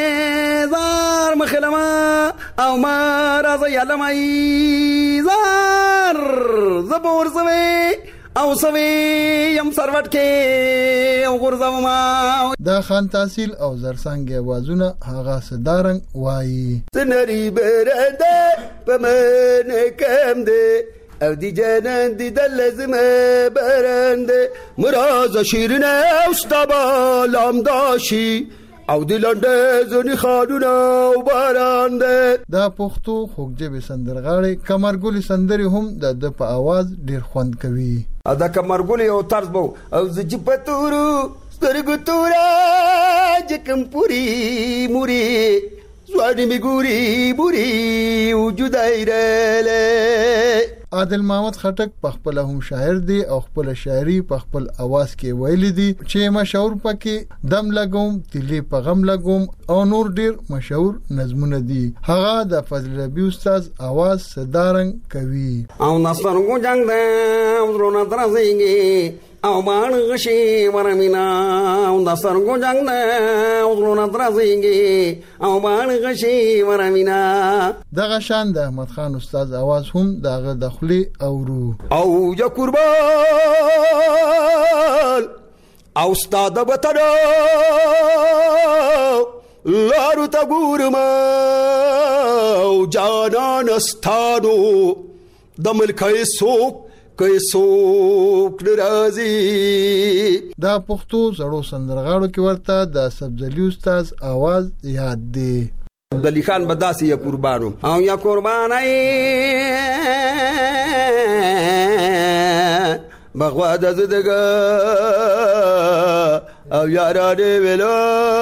زار مخلما او ما راز یلا مای زار زبور زوي او سوي يم سروت کې او غرزم ما دا خان تحصیل او زرسنګ اوازونه هغه صدارنګ وایي. سنري برده پمن کم ده او دی جنان دی دل لازم برنده مراز شیرین استبالام داشی او دی لنده زنی خانون او برنده. دا پښتو خوږجبه سندرغاړي کمرګولي سندري هم د په आवाज ډیر خوند کوي. دا کمرګولي او طرز بو او زجی پتورو سترګو تورا جکم پوری موري زوانی می ګوري بوري وجود ایرله. عادل محمد خټک په خپل هم شاعر دی او خپل شاعري په خپل आवाज کې ویل دي چې مشهور پکې دم لګوم تلی په غم لګوم او نور ډیر مشهور نظمونه دي. هغه د فضل ربی استاد आवाज صدارنګ کوي. او نصر کو جنگ ده ورونه درځيږي او مان غشي ورمینا او نصر کو جنگ ده ورونه درځيږي او مان غشي ورمینا. دغه شان د احمد خان استاد आवाज هم دغه دخلي اورو او یا قربان او استاد وطن لارو تا ګورما او جانان استادو د ملکای سوک کیسوک ناراضي. دا پښتو زړو سندرغاړو کې ورته د سبزلی استاد आवाज یاد دی. عبدالله خان بداسي یا قربانو او یا قربانای بغواد زدګه او یارانه ویلو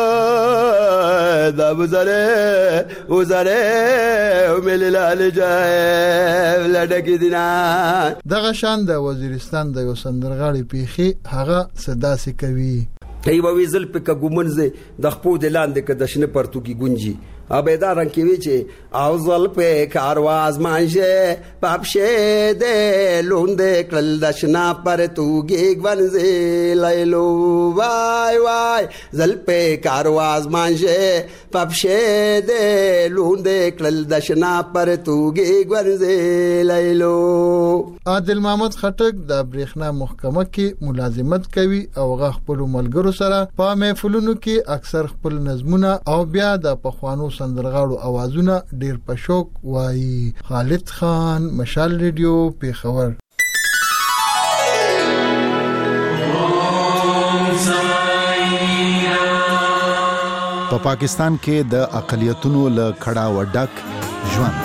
دا بزره وزره ملل جای لډکی دینا. دغه شان د وزیرستان د یو سندرغاړي پیخي هغه صدا سي کوي. ای وې زل په ګومنځه د خپو د لاندې کې د شنه پرتګي گونجي ابیدا رنگ کې وی چې او زل په کارواز مانجه پاپشه د لوند کل د شنا پرتګي گونځه لایلو وای وای زل په کارواز مانجه پاپشه د لوند کل د شنا پرتګي گونځه لایلو. عادل محمد خټک د برېښنا محکمه کې ملازمت کوي او غ خپل ملګرو سره په محفلونو کې اکثر خپل نظمونه او بیا د پخوانو سندرغاړو اوازونه ډیر په شوق وایي. خالد خان، مشال ریډیو، پیښور. په پاکستان کې د اقلیتونو له کړه وډک ژوند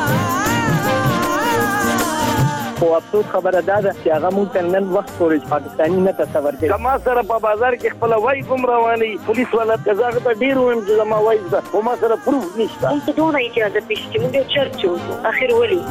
او افسوس خبره ده چې هغه مونږ نن وخت پورې پاکستاني نه تصور کوي. کما سره په بازار کې خپل وای کوم رواني پولیس ولا کزاغه ته ډیر ویم چې ما وای ده او ما سره پروف نشته. ته دوه اجازه پېښې موږ چرچو اخر ولي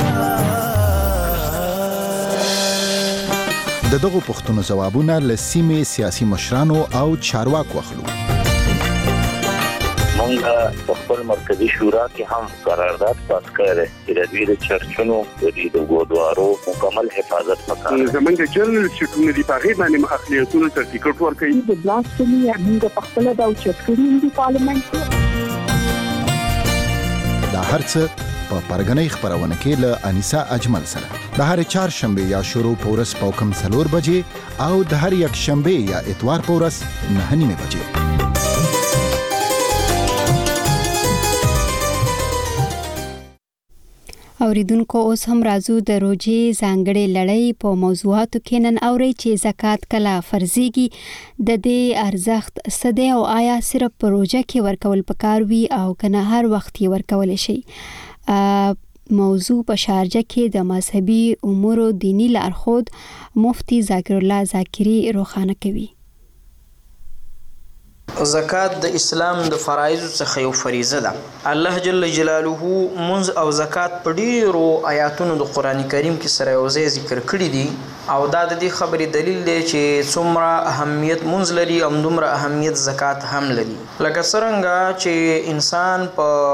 دغه پښتون جوابونه لسیمه سیاسي مشرانو او چارواکو اخلو. مونږ په خپل مرکزی شورا کې هم قرارداد پاس کړی چې د دوی د چرچونو د ګودوارو مکمل حفاظت وکړي. زمونږ جنرال سټونه دی په غیبه باندې اخلیتونو سرټیفیکټ ورکړي. د بلاسفمي موږ په خپل د چرچونو دی پارلیمنت دا هرڅه په پرګنۍ خبرونه کې له انیسا اجمل سره د هر چهارشنبه یا شروع پورس پوکم 4 بجې او د هر یک شنبه یا اتوار پورس 9 بجې. اوریدونکو اوس هم راځو د روزې ځانګړې لړۍ په موضوعاتو کې نن اوري چې زکات کله فرضيږي، د دې ارزښت څه دی او آیا صرف په روزه کې ورکول پکار وي او کنه هر وخت یې ورکول شي. موضوع په شارجه کې د مذهبي امور دینی لارښود مفتی ذاکر الله ذاکری روښانه کوي. زکات د اسلام د فرایض څخه یو فریضه ده. الله جل جلاله منځ او زکات په ډیرو آیاتونو د قران کریم کې سره یو ځای ذکر کړی دي او دا د دې خبرې دلیل دی چې څومره اهمیت منځ لري او دومره اهمیت زکات هم لري. لکه څنګه چې انسان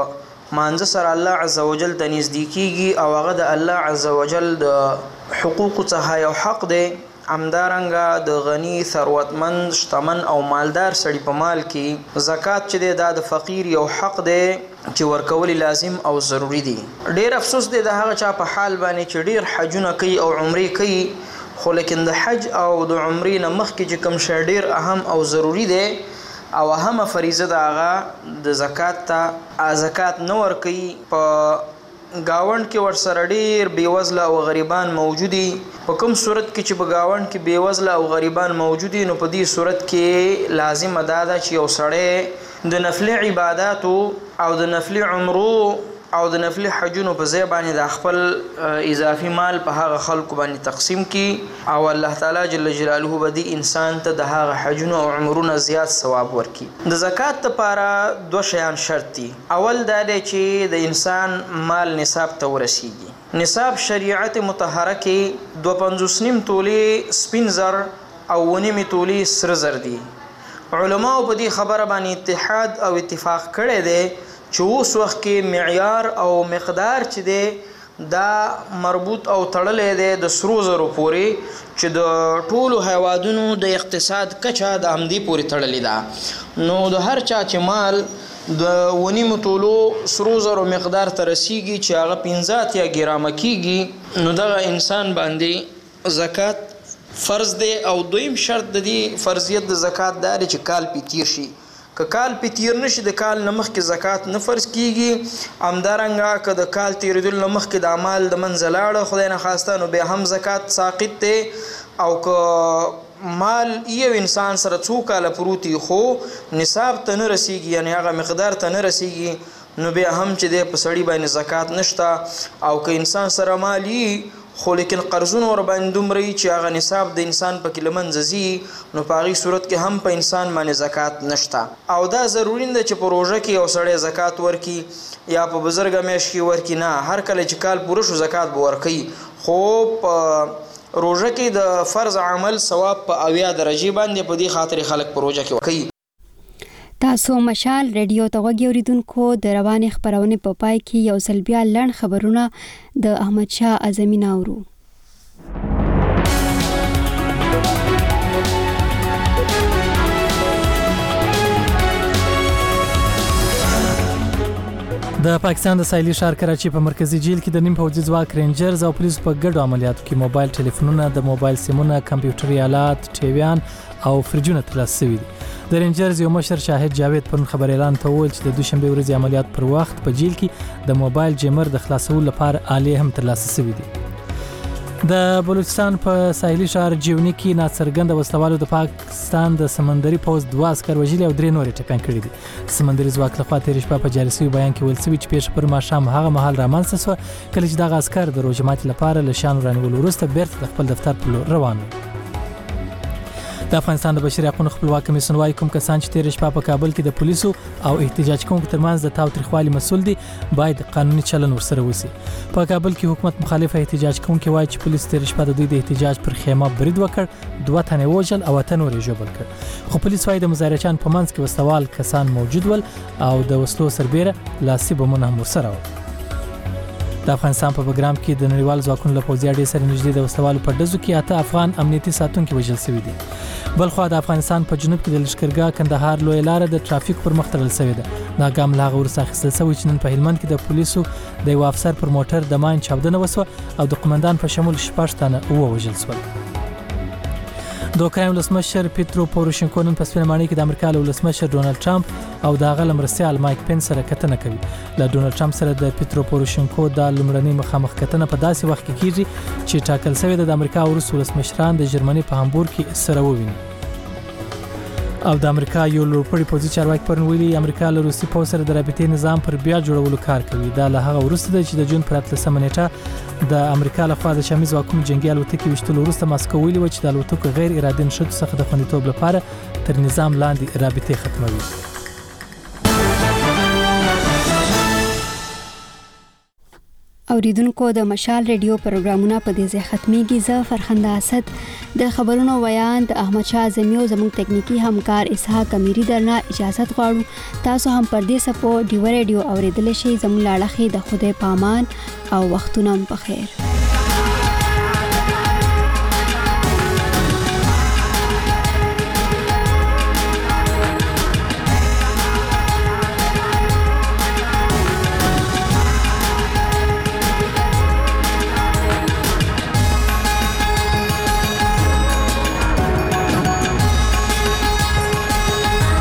په مانځ سره الله عزوجل ته نږدې کیږي او هغه د الله عزوجل د حقوق څخه یو حق دی، امدارنګه د غنی ثروتمند شتمن او مالدار سړي په مال کې زکات چې دی د فقیر یو حق دی چې ورکول لازم او ضروری دی. ډیر افسوس دی د هغه چا په حال باندې چې ډیر حجونه کوي او عمرې کوي، خو لیکن د حج او د عمرې نه مخکې چې کوم شی ډیر اهم او ضروری دی او اهمه فریضه ده هغه د زکات ته زکات نه ورکوي. په گاوند کې ورسره ډیر بیوزله او غریبان موجودي. په کوم صورت کې چې په گاوند کې بیوزله او غریبان موجودي نو په دې صورت کې لازم ده چې یو سړی د نفل عبادتو او د نفل عمرو او د نفل حجونو په ځای باندې د خپل اضافي مال په هغه خلکو باندې تقسیم کی او الله تعالی جل جلاله به دې انسان ته د هغه حجونو او عمرونو زیات ثواب ورکي. د زکات لپاره دوه شیان شرط دي. اول دا دی چې د انسان مال نصاب ته ورسیږي. نصاب شریعت مطهره کې 2.5 تولې سپین زر او 1.5 تولې سره زر دي. علماء په دې خبره باندې اتحاد او اتفاق کړی دی چې اوس وخت کې معیار او مقدار چې دی دا مربوط او تړلې دی د سرو زرو پورې چې د ټولو هیوادونو د اقتصاد کچه د همدې پورې تړلې ده. نو د هر چا چې مال د 1.5 تولو سرو زرو مقدار ته رسیږي چې هغه 15 یا ګرامه کیږي نو دغه انسان باندې زکات فرض دی. او دویم شرط د دې فرضیت د زکات دا دی چې کال پی تیر شي. که کال پی تیر نشي د کال نمخ کې زکات نه فرض کیږي. امدارنګه که د کال تیریدل نمخ کې د اعمال د منزلاړه خدای نه خواسته نو به هم زکات ساقط ته. او که مال یو انسان سره څو کال پروتي خو نصاب ته نه رسیږي یعنی هغه مقدار ته نه رسیږي نو به هم چې د پسړی باندې زکات نشته. او که انسان سره مالی خو لیکن قرضونه ور باندې دومره چې هغه نصاب د انسان په کلمن ززي نو په هغه صورت کې هم په انسان باندې زکات نشته. او دا ضروري نه چې په روزه کې یو سړی زکات ورکي یا په بزرګ میاشت کې ورکي، نه هر کله چې کال پوره شو زکات به ورکي. خو په روزه کې د فرض عمل ثواب په 80 درجه باندې په دې خاطر خلک په روزه کې ورکي. تاسو مشال ریډیو ته وګورئ. د روانې خبرونه په پای کې یو ځل بیا لړ خبرونه د احمد شاه اعظمي ناورو. د پاکستان د ساحلي ښار کراچي په مرکزی جیل کې د نیم پوځي ځواک رینجرز او پولیسو په ګډو عملیاتو کې موبایل ټلیفونونه، د موبایل سیمونه، کمپیوټري آلات، ټیویان او فریجونه ترلاسه شوي دي. د رینجرز یو مشر شاهد جاوید پرون خبر اعلان ته وویل چې د دوشنبه ورځې عملیات پر وخت په جیل کې د موبایل جیمر د خلاصولو لپاره آلې هم ترلاسه شوي دي. د بلوچستان په ساحلي ښار جیونی کې ناڅرګنده وسلوالو د پاکستان د سمندري پوځ 2 عسکر وژلي او 3 نور ټپيان کړي دي. سمندري ځواک لخوا تیر شپه په جاري شوي بیان کې ویل شوی چې پیښه پر ماښام هغه مهال رامنځته شوه کله چې دغه عسکر د روژه ماتي لپاره له شان رانیولو وروسته بیرته د خپل دفتر په لور روان وو. د افغانستان د بشري حقوقو خپلواک کمیسیون وايي کوم کسان چې تیر شپه په کابل کې د پولیسو او احتجاج کوونکو ترمنځ د تاوتریخوالي مسول دي باید قانوني چلن ورسره وسی. په کابل کې حکومت مخالف احتجاج کوونکو وايي چې پولیس تیر شپه د دوی د احتجاج پر خیمه برید وکړ، 2 تنه وژل او 8 نور ژوبل کړ. خو پولیس وايي د مظاهرچیان په منځ کې وسوال کسان موجود ول او د وسلو سربېره لاسي بمونه هم ورسره و. د افغانستان په بګرام کې د نړیوال ځواکونو له پوځي اډې سره نږدې د وسوالو په ډزو کې 8 افغان امنیتي ساتونکي وژل شوي دي. بلخوا د افغانستان په جنوب کې د لشکرګاه کندهار لوی لار د ټرافیک پر مخ تړل شوې ده. دا ګام لا غوړ اخیستل شوی چې نن په هلمند کې د پولیسو د یو افسر پر موټر د ماین چاودنه وسوه او د قومندان په شمول 6 تنه ووژل شول. د اوکراین ولسمشر پیترو پوروشینکو نن په سپینمانۍ کې د امریکا له ولسمشر ډونالد ټرمپ او د هغه مرستیال مایک پنس سره کتنه کوي. له ډونالد ټرمپ سره د پیترو پوروشینکو د لومړنۍ مخامخ کتنه په داسې وخت کې کیږي چې ټاکل شوی د امریکا او روس ولسمشران د جرمني په هامبورګ کې سره وویني. او د امریکا یو لوړپوړي پوځي چارواکي پرون ویلي امریکا له روسي پوځ سره د رابطې نظام پر بیا جوړولو کار کوي. دا له هغه وروسته ده چې د جون پر 13 نیټه د امریکا لخوا د شامي ځواکونو جنگي الوتکې وشتل وروسته ماسکو ویلي و چې د الوتکو غیر ارادي نشټو څخه د خوندیتوب لپاره تر نظام لاندې رابطې ختموي. اوریدونکو د مشال ریډیو پروګرامونه په دې ځای ختميږي. زه فرخنده اسد د خبرونو ویان د احمد شاه اعظمي او زموږ ټکنیکی همکار اسحاق امیری درنه اجازه غواړو. تاسو هم پر دې سپو ډیو ریډیو اوریدل شي. زموږ لاړه د خدای پامان او وختونه په خیر.